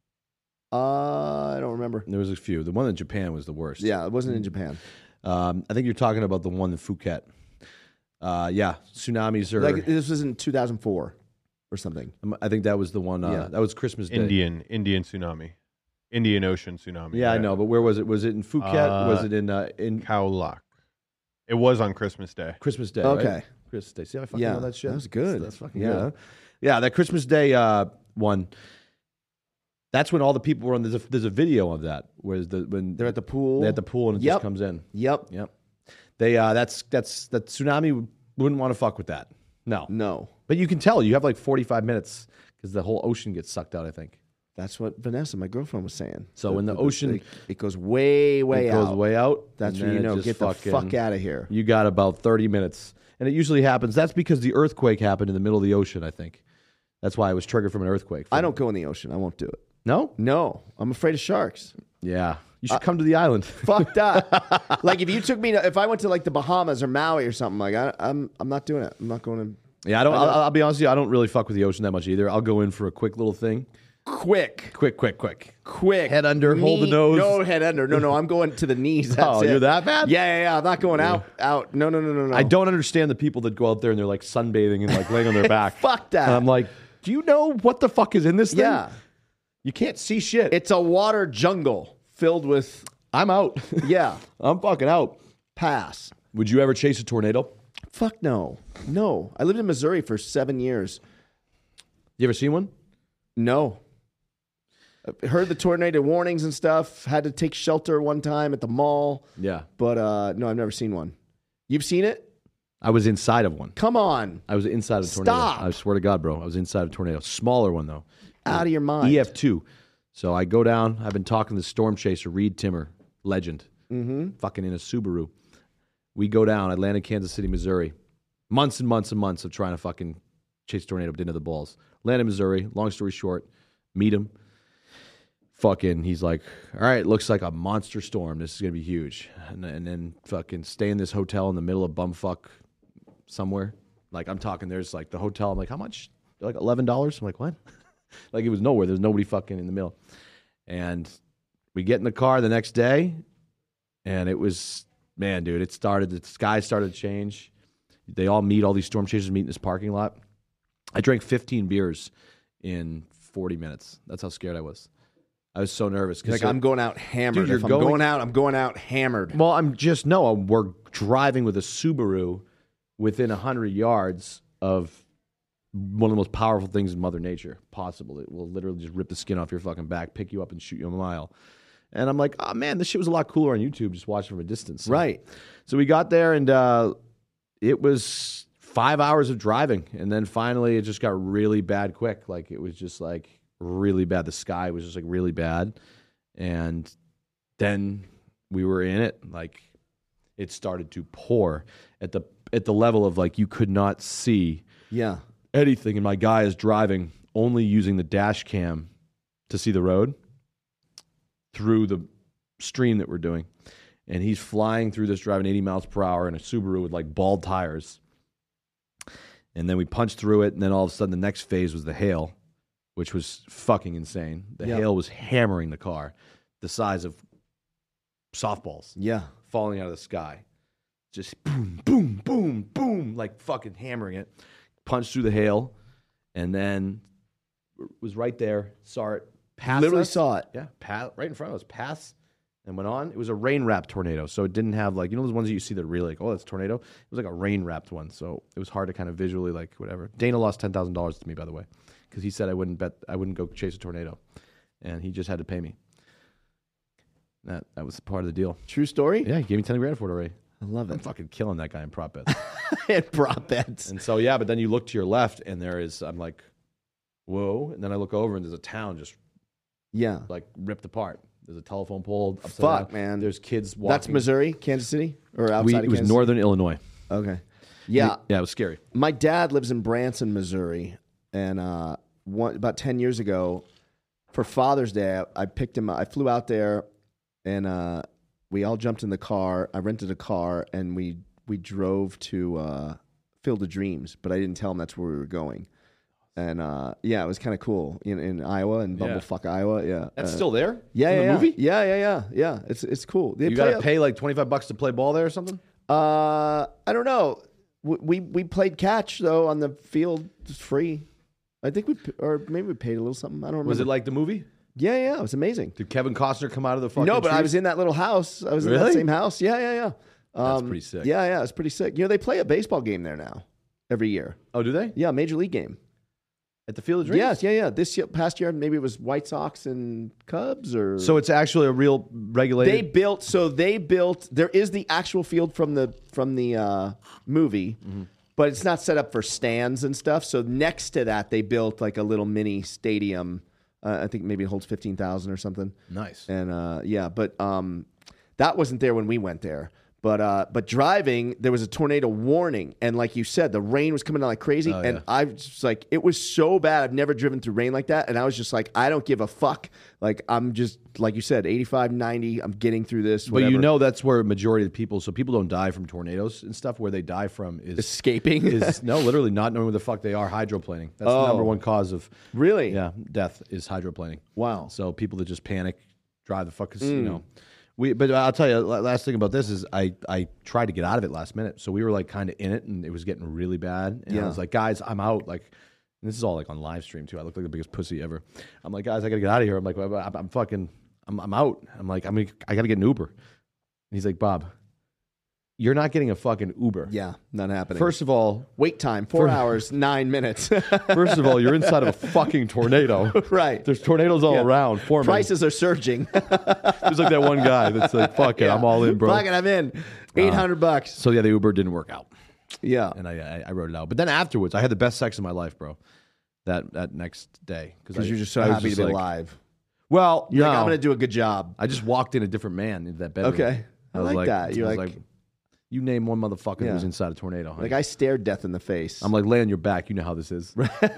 I don't remember. There was a few. The one in Japan was the worst. Yeah, it wasn't in Japan. I think you're talking about the one in Phuket. Yeah, tsunamis are. Like this was in 2004 or something. I think that was the one. Yeah. That was Christmas Day. Indian tsunami, Indian Ocean tsunami. Yeah, I know, but where was it? Was it in Phuket? Was it in Khao Lak. It was on Christmas Day. Christmas Day? Okay. Right? Christmas Day. See how I fucking know that shit? That was good. That's fucking Yeah. good. Huh? Yeah, that Christmas Day one. That's when all the people were on. There's a video of that where when They're at the pool. they're at the pool and it Yep. just comes in. Yep. Yep. They that's that tsunami wouldn't want to fuck with that. No. No. But you can tell you have like 45 minutes because the whole ocean gets sucked out, I think. That's what Vanessa, my girlfriend, was saying. So when the ocean it goes way out. it goes way out, That's and when you then it know, just get the fuck out of here. You got about 30 minutes. And it usually happens. That's because the earthquake happened in the middle of the ocean, I think. That's why it was triggered from an earthquake. I don't go in the ocean. I won't do it. No? No, I'm afraid of sharks. Yeah. You should come to the island. Fuck that. Like if you took me if I went to like the Bahamas or Maui or something, like I'm not doing it. I'm not going to. Yeah, I'll be honest with you, I don't really fuck with the ocean that much either. I'll go in for a quick little thing. Quick. Quick. Head under, hold the nose. No, head under. No, I'm going to the knees. That's Oh, it. you're that bad? Yeah. I'm not going out. No. I don't understand the people that go out there and they're like sunbathing and like laying on their back. Fuck that. And I'm like, do you know what the fuck is in this thing? Yeah. You can't see shit. It's a water jungle filled with, I'm out. yeah, I'm fucking out. pass. Would you ever chase a tornado? Fuck no. No. I lived in Missouri for 7 years. You ever seen one? No. I heard the tornado warnings and stuff. Had to take shelter one time at the mall. Yeah. But no, I've never seen one. You've seen it? I was inside of one. Come on. I was inside of a tornado. Stop. I swear to God, bro. I was inside of a tornado. Smaller one, though. Out of your mind. EF2. So I go down. I've been talking to storm chaser, Reed Timmer, legend. Fucking in a Subaru. We go down. I land in Kansas City, Missouri. Months and months and months of trying to fucking chase a tornado, but didn't have the balls. Land in Missouri. Long story short, meet him. Fucking, he's like, all right, looks like a monster storm. This is going to be huge. And then fucking stay in this hotel in the middle of bumfuck somewhere. Like, I'm talking, there's like the hotel. I'm like, how much? Like $11? I'm like, what? Like, it was nowhere. There's nobody fucking in the middle. And we get in the car the next day, and it was, man, dude, the sky started to change. They all meet, all these storm chasers meet in this parking lot. I drank 15 beers in 40 minutes. That's how scared I was. I was so nervous. Like, I'm going out hammered. Dude, if I'm going out, I'm going out hammered. Well, we're driving with a Subaru within 100 yards of one of the most powerful things in Mother Nature possible. It will literally just rip the skin off your fucking back, pick you up, and shoot you a mile. And I'm like, oh, man, this shit was a lot cooler on YouTube, just watching from a distance. Right. So we got there, and it was 5 hours of driving. And then finally, it just got really bad quick. Like, it was just, like, really bad. The sky was just, like, really bad. And then we were in it. Like, it started to pour at the level of, like, you could not see Yeah. anything. And my guy is driving, only using the dash cam to see the road. through the stream that we're doing. And he's flying through this driving 80 miles per hour in a Subaru with like bald tires. And then we punched through it. And then all of a sudden the next phase was the hail, which was fucking insane. The hail was hammering the car the size of softballs. Yeah. Falling out of the sky. Just boom, boom, boom, boom, like fucking hammering it. Punched through the hail. And then was right there. Saw it. Pass Literally us. saw it. Yeah, right in front of us. Pass and went on. It was a rain-wrapped tornado, so it didn't have like, you know those ones that you see that are really like, oh, that's a tornado? It was like a rain-wrapped one, so it was hard to kind of visually like whatever. Dana lost $10,000 to me, by the way, because he said I wouldn't go chase a tornado, and he just had to pay me. That was part of the deal. True story? Yeah, he gave me $10,000 for it already. I love I'm it. fucking killing that guy in prop bets. And prop bets. And so, yeah, but then you look to your left, and I'm like, whoa, and then I look over, and there's a town just Yeah. like ripped apart. There's a telephone pole. Upside Fuck, down. man. There's kids walking. That's Missouri, Kansas City? Or outside of It was Kansas northern Illinois. City? Okay. Yeah. Yeah, it was scary. My dad lives in Branson, Missouri. And about 10 years ago, for Father's Day, I picked him up. I flew out there, and we all jumped in the car. I rented a car, and we drove to Field of Dreams. But I didn't tell him that's where we were going. And yeah, it was kind of cool in Iowa, in Bumblefuck, Iowa. Yeah, That's still there? yeah, In yeah, the movie? yeah. It's cool. They You got to pay like $25 to play ball there or something? I don't know. We played catch though on the field. It's free. I think or maybe we paid a little something. I don't remember. Was it like the movie? Yeah. It was amazing. Did Kevin Costner come out of the fucking No, but I trees? was in that little house. I was in Really? that same house. Yeah. That's pretty sick. Yeah, it's pretty sick. You know, they play a baseball game there now every year. Oh, do they? Yeah, major league game. At the Field of Dreams? Yes, yeah. This past year, maybe it was White Sox and Cubs, or So it's actually a real regulated... they built. There is the actual field from the movie, but it's not set up for stands and stuff. So next to that, they built like a little mini stadium. I think maybe it holds 15,000 or something. Nice. And yeah, but that wasn't there when we went there. But driving, there was a tornado warning, and like you said, the rain was coming down like crazy, and I was just like, it was so bad. I've never driven through rain like that, and I was just like, I don't give a fuck. Like, I'm just, like you said, 85, 90, I'm getting through this, whatever. But you know that's where a majority of the people, so people don't die from tornadoes and stuff. Where they die from is escaping. No, literally not knowing where the fuck they are, hydroplaning. That's the number one cause of Really? death is hydroplaning. Wow. So people that just panic, drive the fuck, you know. But I'll tell you, last thing about this is I tried to get out of it last minute. So we were like kind of in it, and it was getting really bad. And I was like, guys, I'm out. Like, and this is all like on live stream too. I look like the biggest pussy ever. I'm like, guys, I gotta get out of here. I'm like, I'm fucking, I'm out. I'm like, I gotta get an Uber. And he's like, Bob, you're not getting a fucking Uber. Yeah, not happening. First of all, wait time, 4 hours, 9 minutes. first of all, you're inside of a fucking tornado. Right. There's tornadoes all around. For me. Prices are surging. There's like that one guy that's like, fuck it, I'm all in, bro. Fuck it, I'm in. $800. So yeah, the Uber didn't work out. Yeah. And I wrote it out. But then afterwards, I had the best sex of my life, bro. That next day. Because you're just so I was happy to just be like, alive. Well, You're no. like, I'm going to do a good job. I just walked in a different man into that bedroom. Okay. I was like that. You're I was like, you name one motherfucker Yeah. who's inside a tornado. Honey. like I stared death in the face. I'm like, lay on your back. You know how this is.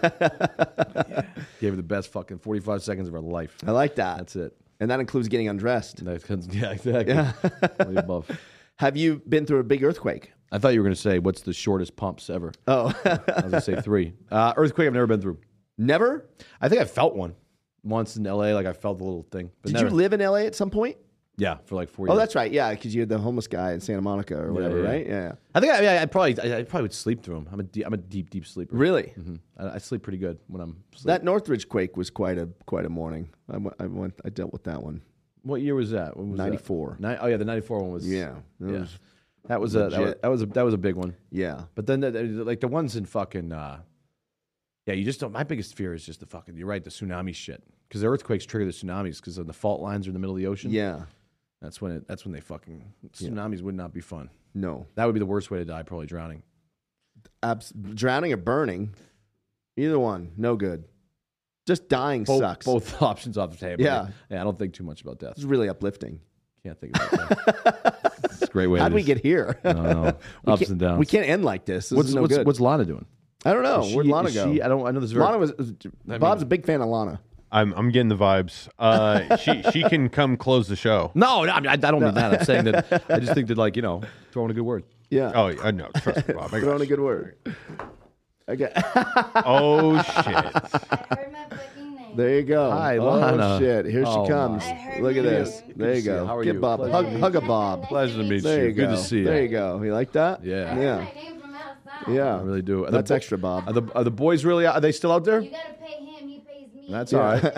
Gave her the best fucking 45 seconds of her life. I like that. That's it. And that includes getting undressed. Yeah, exactly. Yeah. All the above. Have you been through a big earthquake? I thought you were going to say, what's the shortest pumps ever? Oh. I was going to say 3. Earthquake I've never been through. Never? I think I felt one once in L.A. Like I felt a little thing. But Did never. you live in LA at some point? Yeah, for like 4 years. Oh, that's right. Yeah, because you had the homeless guy in Santa Monica or whatever, yeah. right? Yeah. I think I probably would sleep through them. I'm a deep sleeper. Really? I sleep pretty good when I'm sleeping. That Northridge quake was quite a morning. I dealt with that one. What year was that? When was 94. that? Oh yeah, the 94 one was. Yeah. Yeah. That was That was a big one. yeah. But then like the ones in fucking yeah, you just don't. My biggest fear is just the fucking. You're right, the tsunami shit. Because the earthquakes trigger the tsunamis because the fault lines are in the middle of the ocean. Yeah. That's when they fucking tsunamis would not be fun. No. That would be the worst way to die, probably drowning. Drowning or burning. Either one. No good. Just dying sucks. Both options off the table. Yeah. Yeah, I don't think too much about death. It's really uplifting. Can't think about that. It's a great way. How'd we get here? I don't know. Ups and downs. We can't end like this. This is What's Lana doing? I don't know. Is Where'd Lana go? I know this. Very, Lana Bob's a big fan of Lana. I'm getting the vibes. She can come close the show. No, I don't mean that. I'm saying that I just think that, like, throw in a good word. Yeah. Oh, I know. Trust me, Bob. I Throw in got a good word. Okay. Oh shit! I heard my fucking name. There you go. Hi, oh Lana. shit! Here Oh, she comes. I heard Look at my this. name. There you to see you. go. How are Give you? Bob a Pleasure. hug a Bob. Pleasure to meet There you Good go. to see you. There you go. You like that? Yeah. Yeah. My name from outside. Yeah. I really do. That's extra, Bob. Are the boys really out? Are they still out there? You gotta pay him. He pays me. That's all right.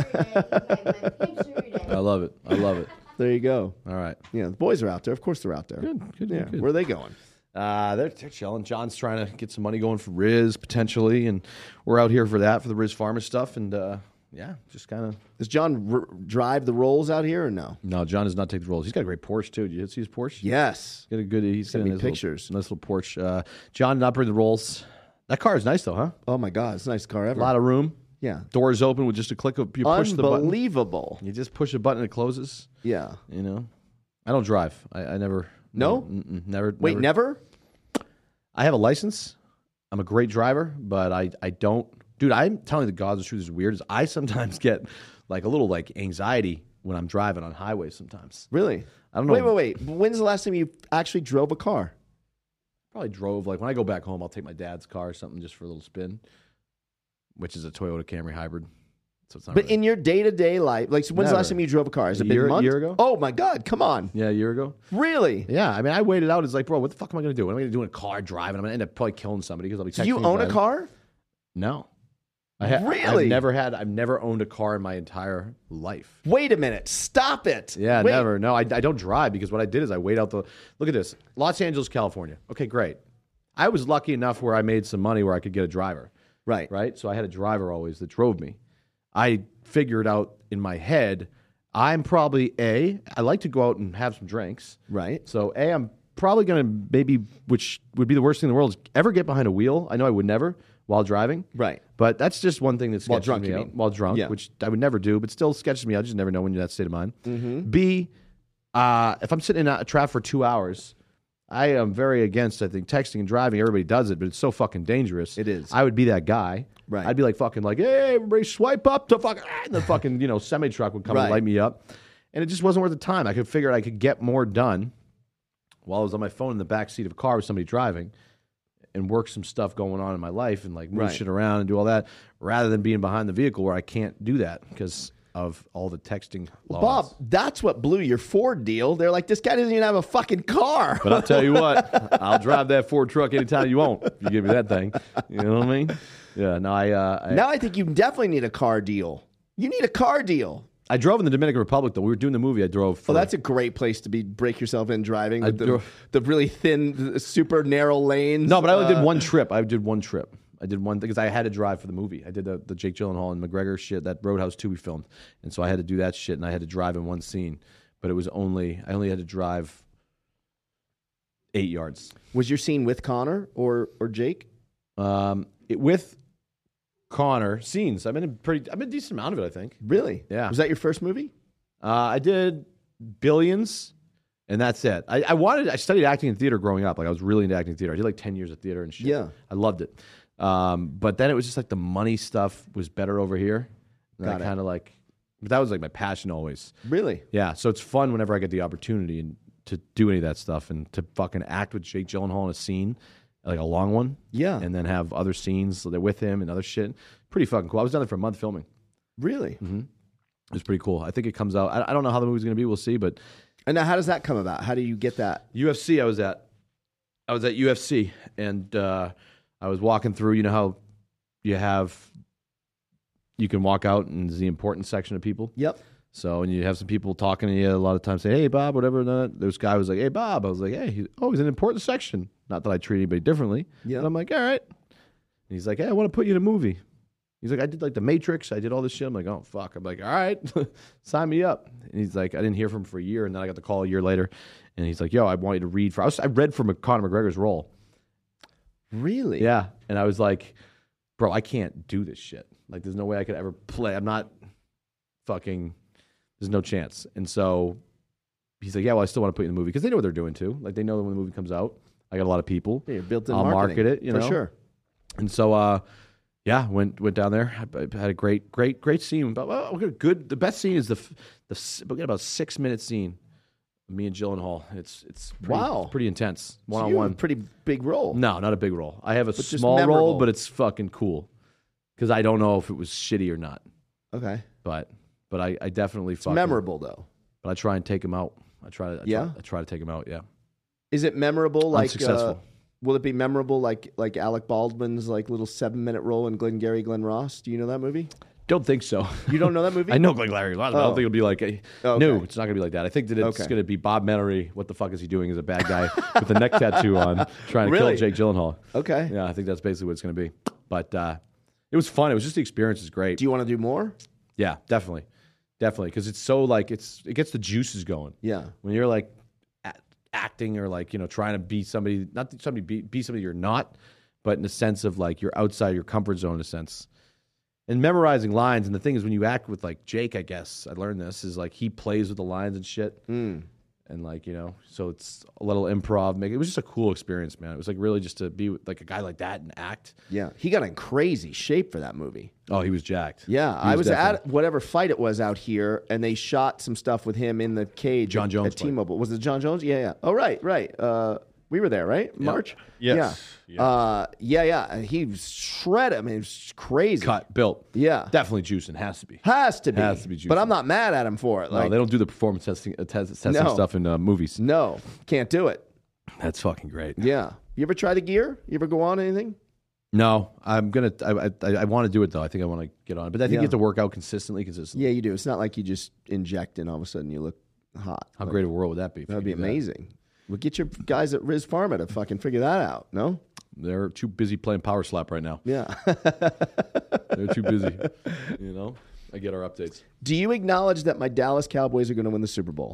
I I love it. I love it. There you go. All right. Yeah, the boys are out there. Of course, they're out there. Good. Yeah. Where are they going? They're chilling. John's trying to get some money going for Riz potentially, and we're out here for that, for the Riz Farmer stuff, and yeah, just kind of. Does John drive the rolls out here or no? No, John does not take the rolls. He's got a great Porsche too. Did you see his Porsche? Yes. He's got a good. He's Send got me a nice pictures. Nice little Porsche. John did not bring the rolls. That car is nice though, huh? Oh my God, it's the nicest car A ever. lot of room. Yeah. Doors open with just a click of you push the button. Unbelievable. You just push a button, it closes. Yeah. I don't drive. I never. No? Never. Wait, never? I have a license. I'm a great driver, but I don't. Dude, I'm telling you the God's truth is weird. Is I sometimes get like a little like anxiety when I'm driving on highways. Sometimes Really? I don't know. Wait. When's the last time you actually drove a car? Probably drove like when I go back home, I'll take my dad's car or something just for a little spin, which is a Toyota Camry hybrid. So it's not. But really, in your day-to-day life, like, so when's the last Never. time you drove a car? Has it A been year- months? year ago? Oh my God! Come on. yeah, a year ago. Really? Yeah, I mean, I waited out. It's like, bro, what the fuck am I going to do? What am I going to do in a car driving? I'm going to end up probably killing somebody because I'll be. Do texting you and own a driving. car? No. Really? I've never owned a car in my entire life. Wait a minute. Stop it. Yeah, Wait. never. No, I don't drive because what I did is I wait out the. Look at this, Los Angeles, California. Okay, great. I was lucky enough where I made some money where I could get a driver. Right. So I had a driver always that drove me. I figured out in my head, I'm probably I like to go out and have some drinks. Right. So I'm probably going to maybe, which would be the worst thing in the world, is ever get behind a wheel. I know I would never while driving. Right. But that's just one thing that While sketches drunk, me you out. mean? While drunk, Yeah. which I would never do, but still sketches me out. I just never know when you're in that state of mind. Mm-hmm. B, if I'm sitting in a traffic for 2 hours, I am very against, I think, texting and driving. Everybody does it, but it's so fucking dangerous. It is. I would be that guy. Right. I'd be like fucking like, hey, everybody swipe up to fucking, and the fucking, semi-truck would come and Right. light me up. And it just wasn't worth the time. I could figure I could get more done while I was on my phone in the back seat of a car with somebody driving and work some stuff going on in my life and like move Right. shit around and do all that rather than being behind the vehicle where I can't do that because of all the texting laws. Bob, that's what blew your Ford deal. They're like, this guy doesn't even have a fucking car. But I'll tell you what, I'll drive that Ford truck anytime you want if you give me that thing. You know what I mean? Yeah, no, Now I think you definitely need a car deal. You need a car deal. I drove in the Dominican Republic, though. We were doing the movie. I drove for... Well, that's a great place to break yourself in driving with drove- the really thin, super narrow lanes. No, but I only did one trip. I did one trip. I did one because I had to drive for the movie. I did the Jake Gyllenhaal and McGregor shit, that Roadhouse 2 we filmed. And so I had to do that shit, and I had to drive in one scene. But it was I only had to drive 8 yards. Was your scene with Connor or Jake? With Connor, scenes. I've been a decent amount of it, I think. Really? Yeah. Was that your first movie? I did Billions, and that's it. I studied acting in theater growing up. Like I was really into acting in theater. I did like 10 years of theater and shit. Yeah. I loved it. But then it was just like the money stuff was better over here. And Got it. I kind of like, but that was like my passion always. Really? Yeah. So it's fun whenever I get the opportunity and to do any of that stuff and to fucking act with Jake Gyllenhaal in a scene, like a long one. Yeah. And then have other scenes so they're with him and other shit. Pretty fucking cool. I was down there for a month filming. Really? It was pretty cool. I think it comes out. I don't know how the movie's going to be. We'll see. But And now, how does that come about? How do you get that? UFC, I was at UFC, and I was walking through. You know how you can walk out and there's the important section of people. Yep. So, and you have some people talking to you a lot of times, say, "Hey, Bob," whatever. And that. This guy was like, "Hey, Bob." I was like, "Hey, he's an important section." Not that I treat anybody differently. Yeah. And I'm like, "All right." And he's like, "Hey, I want to put you in a movie." He's like, "I did like The Matrix. I did all this shit." I'm like, "Oh fuck." I'm like, "All right, sign me up." And he's like, I didn't hear from him for a year, and then I got the call a year later, and he's like, "Yo, I want you to read for." I read for Conor McGregor's role. Really? Yeah, and I was like, "Bro, I can't do this shit. Like, there's no way I could ever play. I'm not fucking. There's no chance." And so he's like, "Yeah, well, I still want to put you in the movie because they know what they're doing too. Like, they know that when the movie comes out, I got a lot of people. Yeah, you're built in I'll marketing, market it, you for know? sure. And so Yeah, went down there. I had a great scene. But good. The best scene is we got about 6 minute scene. Me and Gyllenhaal. It's pretty intense. So you have a 1-on-1. pretty big role. No, not a big role. I have a just small memorable. role, but it's fucking cool because I don't know if it was shitty or not. Okay. But I definitely It's memorable though. But I try and take him out. I try to take him out. Yeah. Is it memorable? Like Unsuccessful. Will it be memorable like Alec Baldwin's like little 7-minute role in Glengarry Glen Ross? Do you know that movie? Don't think so. You don't know that movie? I know Glengarry Glen. I don't think it'll be like Okay. no. It's not gonna be like that. I think that it's gonna be Bob Menery. What the fuck is he doing as a bad guy with a neck tattoo on, trying to Really? kill Jake Gyllenhaal? Okay. Yeah, I think that's basically what it's gonna be. But it was fun. It was just the experience is great. Do you want to do more? Yeah, definitely, because it's so like it gets the juices going. Yeah. When you're like acting or like trying to be somebody, not somebody be somebody you're not, but in the sense of like you're outside your comfort zone in a sense. And memorizing lines, and the thing is when you act with like Jake, I guess I learned this is like he plays with the lines and shit. And like, so it's a little improv. It was just a cool experience, man. It was like really just to be with like a guy like that and act. Yeah. He got in crazy shape for that movie. Oh, he was jacked. Yeah. He I was definitely- at whatever fight it was out here, and they shot some stuff with him in the cage John Jones at T-Mobile. Was it John Jones? Yeah. Oh, right. We were there, right? March? Yes. Yeah. Yeah. He was shredded. I mean, it was crazy. cut, built. Yeah. Definitely juicing. Has to be. Has to be. Has to be juicing. But I'm not mad at him for it. No, Like, they don't do the performance testing No. stuff in movies. no, can't do it. That's fucking great. Yeah. You ever try the gear? You ever go on anything? No, I'm gonna. I want to do it though. I think I want to get on it, but I think Yeah. you have to work out consistently. Yeah, you do. It's not like you just inject and all of a sudden you look hot. How great of a world would that be? if That would you be could do amazing. Well, get your guys at Riz Pharma to fucking figure that out. No? They're too busy playing Power Slap right now. Yeah. They're too busy. I get our updates. Do you acknowledge that my Dallas Cowboys are going to win the Super Bowl?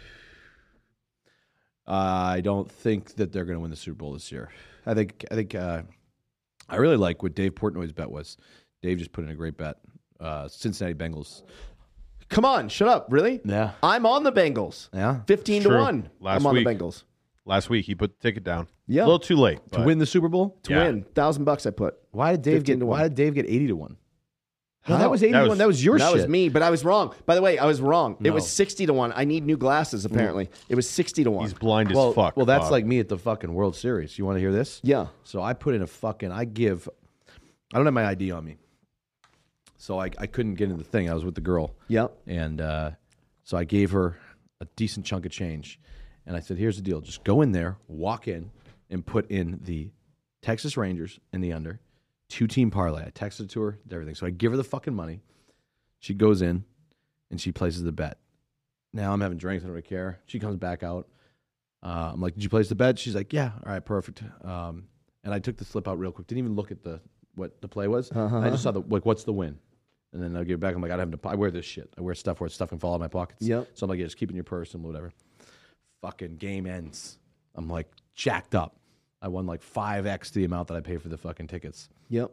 I don't think that they're going to win the Super Bowl this year. I think. I really like what Dave Portnoy's bet was. Dave just put in a great bet. Cincinnati Bengals. Come on, shut up. Really? Yeah. I'm on the Bengals. Yeah. 15 True. to 1. Last I'm on week. the Bengals. Last week he put the ticket down. Yeah. A little too late. To but- win the Super Bowl? To Yeah. win. $1,000 I put. Why did Dave 15 get? to 1. Why did Dave get 80 to 1? No, How? that was 80 to 1. That was your that shit. was me, but I was wrong. By the way, I was wrong. It No. was 60 to 1. I need new glasses, apparently. It was 60 to 1. He's blind as Well, fuck. well, that's Bob. like me at the fucking World Series. You want to hear this? Yeah. So I put in I don't have my ID on me. So I couldn't get in the thing. I was with the girl. Yep. And so I gave her a decent chunk of change. And I said, here's the deal. Just go in there, walk in, and put in the Texas Rangers in the under, 2-team parlay. I texted it to her, everything. So I give her the fucking money. She goes in, and she places the bet. Now I'm having drinks. I don't really care. She comes back out. I'm like, did you place the bet? She's like, yeah. All right, perfect. And I took the slip out real quick. Didn't even look at what the play was. I just saw what's the win. And then I give it back. I'm like, I wear this shit. I wear stuff where stuff can fall out of my pockets. Yep. So I'm like, yeah, just keep it in your purse and whatever. Fucking game ends. I'm like jacked up. I won like 5x the amount that I paid for the fucking tickets. Yep.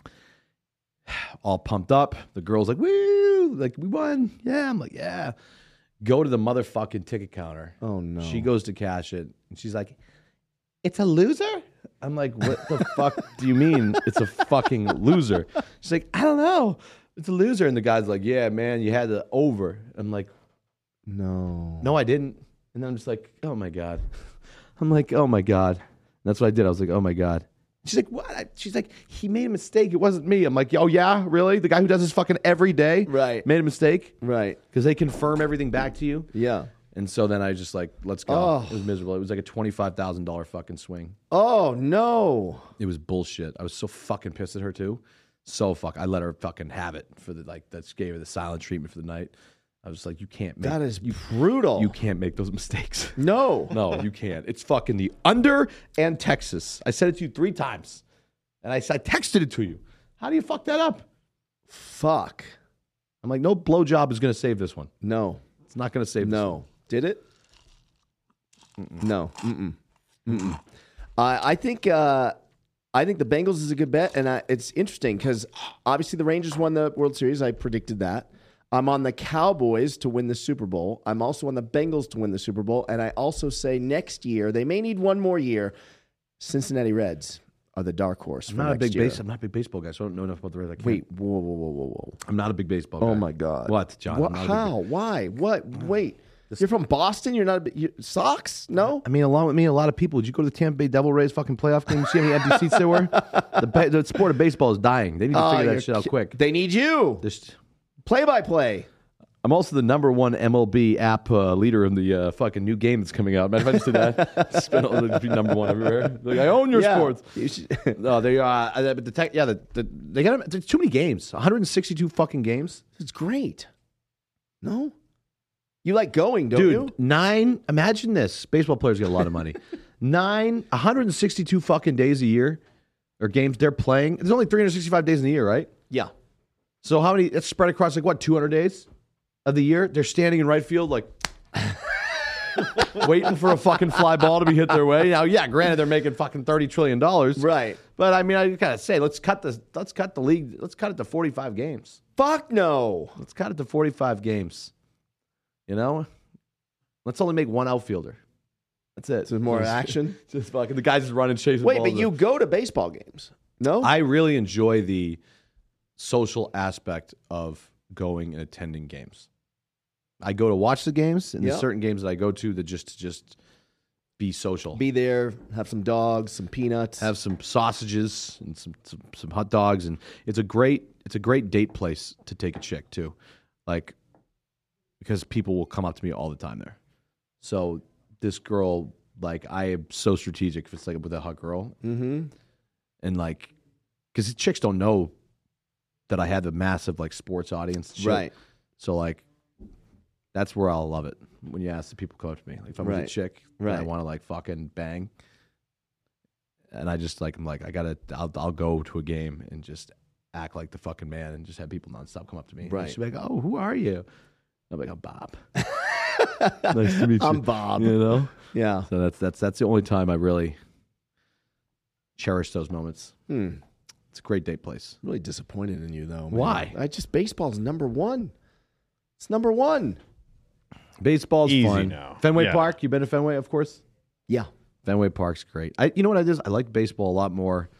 All pumped up. The girl's like, woo, like we won. Yeah. I'm like, yeah. Go to the motherfucking ticket counter. Oh, no. She goes to cash it. And she's like, it's a loser? I'm like, what the fuck do you mean it's a fucking loser? She's like, I don't know. It's a loser. And the guy's like, yeah, man, you had the over. I'm like, No. I didn't. And then I'm just like, oh my God. I'm like, oh my God. And that's what I did. I was like, oh my God. She's like, what? She's like, he made a mistake. It wasn't me. I'm like, oh yeah, really? The guy who does this fucking every day Right. made a mistake? Right. Because they confirm everything back to you. Yeah. And so then I just like, let's go. Oh. It was miserable. It was like a $25,000 fucking swing. Oh, no. It was bullshit. I was so fucking pissed at her too. So I let her fucking have it for the that gave her the silent treatment for the night. I was like, you can't make That is brutal. you can't make those mistakes. No. No, you can't. It's fucking the under and Texas. I said it to you 3 times. And I texted it to you. How do you fuck that up? Fuck. I'm like, no blowjob is going to save this one. No. It's not going to save this one. No. Did it? No. I think the Bengals is a good bet, and it's interesting because obviously the Rangers won the World Series. I predicted that. I'm on the Cowboys to win the Super Bowl. I'm also on the Bengals to win the Super Bowl, and I also say next year they may need one more year. Cincinnati Reds are the dark horse. I'm for not a next big year. I'm not a big baseball guy, so I don't know enough about the Rays. Wait, whoa. I'm not a big baseball guy. Oh my God. What, John? What? I'm not a big- How? Why? What? Wait. You're from Boston? You're not a big... Sox? No? I mean, along with me, a lot of people. Did you go to the Tampa Bay Devil Rays fucking playoff game? See how many empty seats there were? The sport of baseball is dying. They need to figure that shit out quick. They need you. Just, Play-by-play. I'm also the number one MLB app leader in the fucking new game that's coming out. Imagine if I just did that. Spin all the number one everywhere. Like, I own your sports. You should- No, they are. But they got there's too many games. 162 fucking games. It's great. No? You like going, don't Dude, you? 9. Imagine this. Baseball players get a lot of money. 162 fucking days a year or games they're playing. There's only 365 days in the year, right? Yeah. So how many? It's spread across 200 days of the year. They're standing in right field like waiting for a fucking fly ball to be hit their way. Now, yeah, granted they're making fucking $30 trillion, Right. But I mean, I gotta say, let's cut the league. Let's cut it to 45 games. Fuck no. Let's cut it to 45 games. You know, let's only make one outfielder. That's it. So more action. Just fucking the guys just running, chasing. Wait, balls. but you go to baseball games? No? I really enjoy the social aspect of going and attending games. I go to watch the games, and Yeah. there's certain games that I go to that just be social. Be there, have some dogs, some peanuts. Have some sausages and some hot dogs, and it's a great date place to take a chick too, like because people will come up to me all the time there. So this girl, like, I am so strategic if it's like with a hot girl, Mm-hmm. and like because chicks don't know that I have a massive like sports audience, and shit. Right. So like that's where I'll love it when you ask the people come up to me. Like if I'm with a Right. chick that I Right. want to like fucking bang, and I just like I'm like I'll go to a game and just act like the fucking man and just have people nonstop come up to me. And Right. she'll be like, "Oh, who are you?" I'm like, "I'm Bob." Nice to meet you. I'm Bob. You know. Yeah. So that's the only time I really cherish those moments. It's a great date place. Really disappointed in you, though. Man. Why? Baseball's number one. It's number one. Baseball's Easy fun. now. Fenway Yeah. Park. You been to Fenway, of course. Yeah. Fenway Park's great. You know what it is? I like baseball a lot more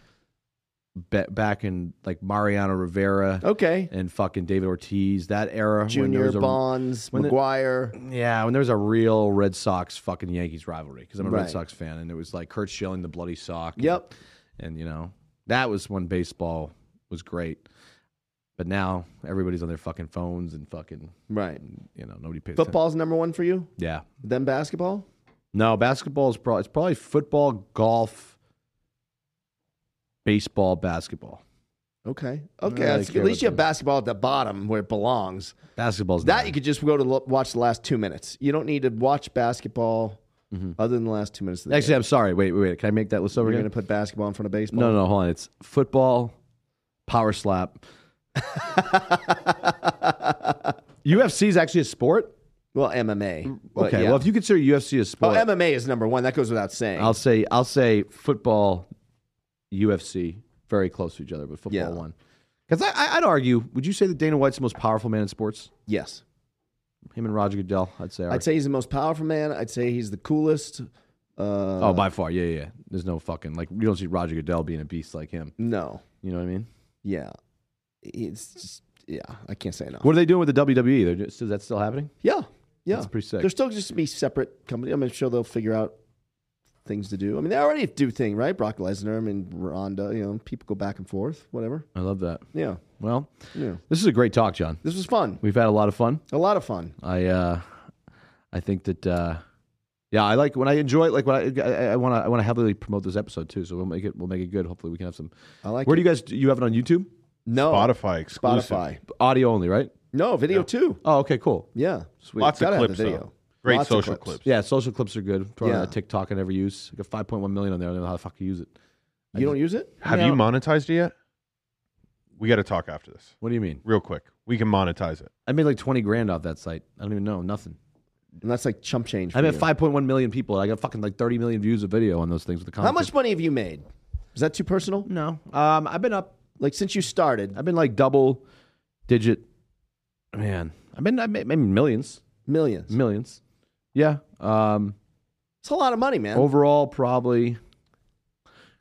back in like Mariano Rivera Okay. and fucking David Ortiz, that era. when there Junior, was Bonds, when the- McGuire. Yeah, when there was a real Red Sox fucking Yankees rivalry, because I'm a Red Right. Sox fan, and it was like Kurt Schilling, the bloody sock. And, Yep. And, you know, that was when baseball was great. But now everybody's on their fucking phones and fucking, Right. you know, nobody pays Football's number one for you? attention. Yeah. Then basketball? No, basketball is probably football, golf, baseball, basketball. Okay. don't Okay. really At care least you about have basketball at the bottom where it belongs. Basketball's That nine. you could just go to watch the last 2 minutes. You don't need to watch basketball other than the last 2 minutes of the Actually, game. I'm sorry. Wait. Can I make that list over You're again? going to put basketball in front of baseball? No, hold on. It's football, power slap. UFC is actually a sport? Well, MMA. But Okay. yeah. Well, if you consider UFC a Oh, sport, MMA is number one. That goes without saying. I'll say football, UFC, very close to each other, but football Yeah. one. Because I'd argue, would you say that Dana White's the most powerful man in sports? Yes. Him and Roger Goodell, I'd say. I'd say he's the most powerful man. I'd say he's the coolest. Oh, by far, yeah. There's no fucking like you don't see Roger Goodell being a beast like him. No. You know what I mean? Yeah. It's just, yeah, I can't say enough. What are they doing with the WWE? Is that still happening? Yeah. Yeah. That's pretty sick. They're still just to be separate company. I'm sure they'll figure out things to do. I mean, they already do thing, right? Brock Lesnar and Ronda, you know, people go back and forth, whatever. I love that. Yeah. Well, Yeah. this is a great talk, John. This was fun. We've had a lot of fun. A lot of fun. I think that I like when I enjoy it. Like when I want to heavily promote this episode too. So we'll make it good. Hopefully we can have some. I like Where it. do you have it on YouTube? No. Spotify exclusive. Spotify. Audio only, right? No, video too. Oh, okay, cool. Yeah. Sweet. Lots of Gotta have clips, the video. though. Great Lots of social clips. clips. Yeah, social clips are good. Probably Yeah. on TikTok I never use. I got 5.1 million on there. I don't know how the fuck you use it. You don't use it? Have Yeah. you monetized it yet? We got to talk after this, What do you mean? real quick. We can monetize it. I made like 20 grand off that site. I don't even know. Nothing. And that's like chump change. For I met you. 5.1 million people. I got fucking like 30 million views of video on those things with the content. How much money have you made? Is that too personal? No. I've been up. Like since you started, I've been like double digit. Man, I made millions. millions. Yeah. It's a lot of money, man. Overall, probably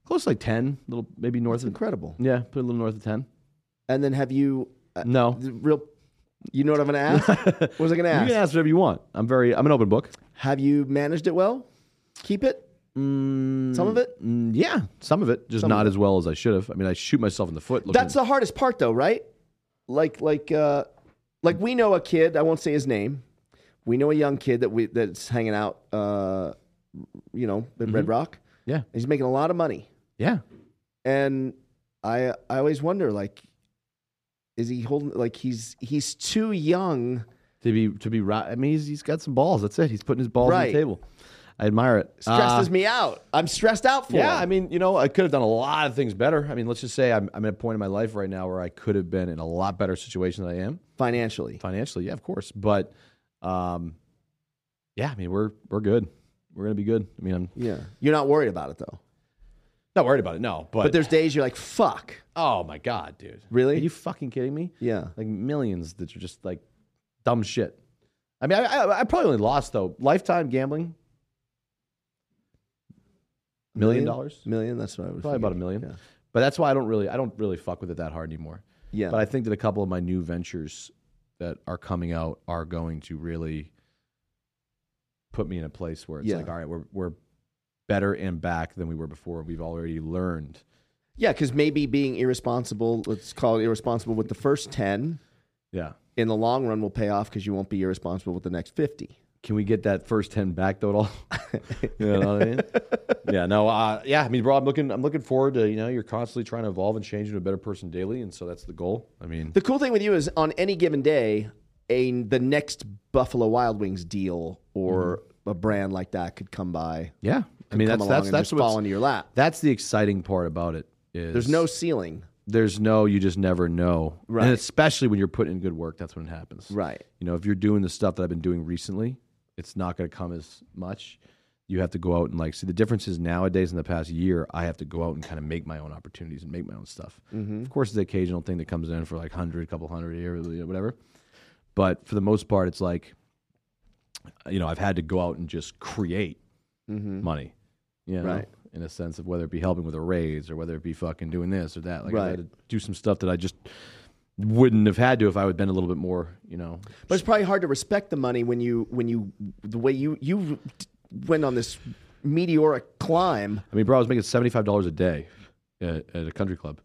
Close to like 10, little maybe north That's of. incredible. Yeah, put a little north of 10. And then have you No. the real? You know what I'm going to ask? What was I going to You ask? can ask whatever you want. I'm an open book. Have you managed it well? Keep it. Some of it. Yeah, some of it, just Some not of it. as well as I should have. I mean, I shoot myself in the foot. That's the hardest part, though, right? Like we know a kid. I won't say his name. We know a young kid that's hanging out, at Red Rock. Yeah. He's making a lot of money, Yeah. and I always wonder, like, is he holding? Like, he's too young. To be right. I mean, he's got some balls. That's it. He's putting his balls on Right. the table. I admire it. Stresses me out. I'm stressed out for Yeah, him. I mean, I could have done a lot of things better. I mean, let's just say I'm at a point in my life right now where I could have been in a lot better situation than I am Financially. yeah, of course. But, yeah, I mean, we're good. We're gonna be good. I mean, I'm Yeah. You're not worried about it, though. not worried about it. No, But there's days you're like, fuck. oh my god, dude, Really? Are you fucking kidding me? Yeah. Like millions that are just like dumb shit. I mean, I probably only lost though lifetime gambling. $1 million? Million? That's what I was Probably about $1 million. Yeah. But that's why I don't really fuck with it that hard anymore. Yeah. But I think that a couple of my new ventures that are coming out are going to really put me in a place where it's Yeah. like, all right, we're better and back than we were before. We've already learned. Yeah, because maybe being irresponsible, let's call it irresponsible with the first 10, Yeah. in the long run will pay off because you won't be irresponsible with the next 50. Can we get that first 10 back though at all? You know what I mean? Yeah, no, yeah. I mean, bro, I'm looking forward to, you're constantly trying to evolve and change into a better person daily. And so that's the goal. I mean, The cool thing with you is on any given day, the next Buffalo Wild Wings deal or a brand like that could come by. yeah. I mean, come that's along and that's just fall into your lap. that's the exciting part about it is There's no ceiling. you just never know. Right. And especially when you're putting in good work, that's when it happens. Right. If you're doing the stuff that I've been doing recently, it's not going to come as much. You have to go out and see the difference is nowadays in the past year, I have to go out and kind of make my own opportunities and make my own stuff. Mm-hmm. Of course, the occasional thing that comes in for like a couple hundred a year, whatever. But for the most part, it's like, I've had to go out and just create money, Right. in a sense of whether it be helping with a raise or whether it be fucking doing this or that. Like I Right. had to do some stuff that I just wouldn't have had to if I would have been a little bit more, But it's probably hard to respect the money when you the way you went on this meteoric climb. I mean, bro, I was making $75 a day at a country club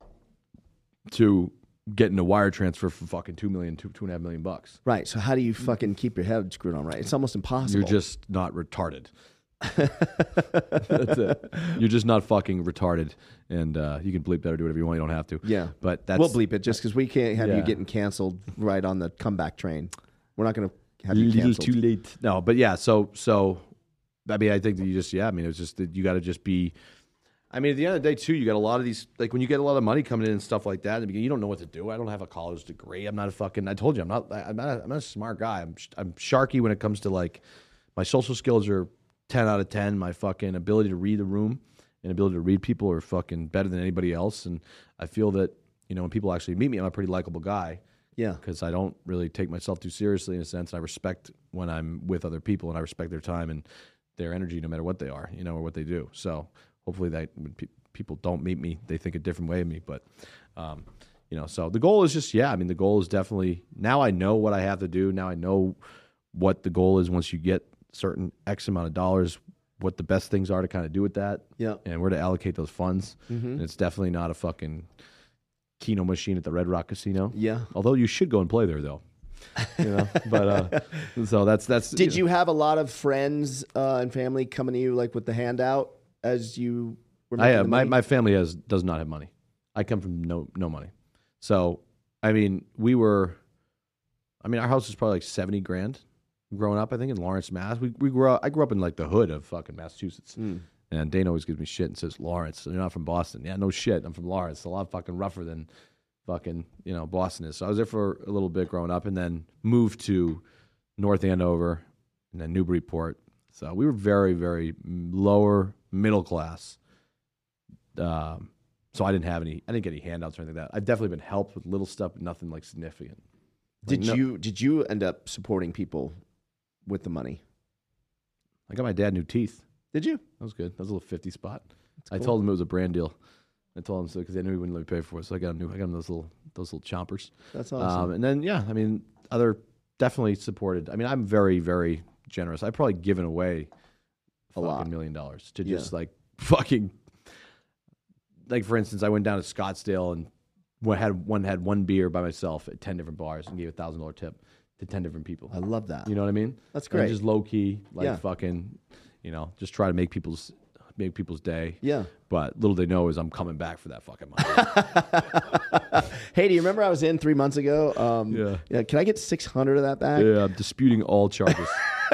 to getting a wire transfer for fucking $2.5 million bucks. Right. So how do you fucking keep your head screwed on right? It's almost impossible. You're just not retarded. That's it. You're just not fucking retarded, and you can bleep that or do whatever you want. You don't have to. Yeah. but that's We'll bleep it just because we can't have you Yeah. getting canceled right on the comeback train. We're not going to have you little canceled. too late. No, but yeah. So I mean, I think that you just I mean, it's just that you got to just be. I mean, at the end of the day, too, you got a lot of these, like when you get a lot of money coming in and stuff like that, in the beginning, you don't know what to do. I don't have a college degree. I'm not a fucking, I told you, I'm not a smart guy. I'm sharky when it comes to like, my social skills are 10 out of 10. My fucking ability to read the room and ability to read people are fucking better than anybody else. And I feel that, when people actually meet me, I'm a pretty likable guy. Yeah. Because I don't really take myself too seriously in a sense. And I respect when I'm with other people and I respect their time and their energy no matter what they are, or what they do. So hopefully that when people don't meet me, they think a different way of me. But, so the goal is just, the goal is definitely, now I know what I have to do. Now I know what the goal is once you get certain X amount of dollars, what the best things are to kind of do with that. Yeah. And where to allocate those funds. Mm-hmm. And it's definitely not a fucking Keno machine at the Red Rock Casino. Yeah. Although you should go and play there, though. But so that's. Did you have a lot of friends and family coming to you like with the handout as you were making I have the money? my family does not have money. I come from no money. So I mean, our house is probably like $70,000 growing up. I think in Lawrence, Mass. I grew up in like the hood of fucking Massachusetts. And Dana always gives me shit and says, Lawrence, you're not from Boston. Yeah, no shit. I'm from Lawrence. It's a lot fucking rougher than fucking, Boston is. So I was there for a little bit growing up and then moved to North Andover and then Newburyport. So we were very, very lower middle class. So I didn't get any handouts or anything like that. I've definitely been helped with little stuff, but nothing like significant. Did you end up supporting people with the money? I got my dad new teeth. Did you? That was good. That was a little 50 spot. I told him it was a brand deal. I told him so because I knew he wouldn't let me pay for it. So I got him those little chompers. That's awesome. And then I mean, other definitely supported. I mean, I'm very, very generous. I've probably given away A lot. $1 million to just like fucking. Like for instance, I went down to Scottsdale and had one beer by myself at 10 different bars and gave a $1,000 tip to 10 different people. I love that. You know what I mean? That's And great. just low key, like Yeah. fucking, just try to make people's day. Yeah. But little they know is I'm coming back for that fucking money. Hey, do you remember I was in 3 months ago? Yeah. Can I get 600 of that back? Yeah, I'm disputing all charges.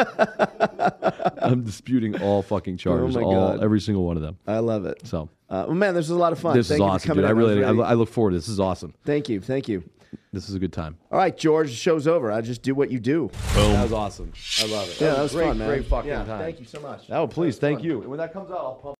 I'm disputing all fucking charges. Oh my God. Every single one of them. I love it. So Well, man, this was a lot of fun. this Thank is you for awesome, coming dude. in. I look forward to this. This is awesome. Thank you. This is a good time. All right, George, the show's over. I just do what you do. That was awesome. I love it. Yeah, that was great, fun, man. great fucking Yeah, time. thank you so much. Oh, please, That was thank fun. you. And when that comes out, I'll pump.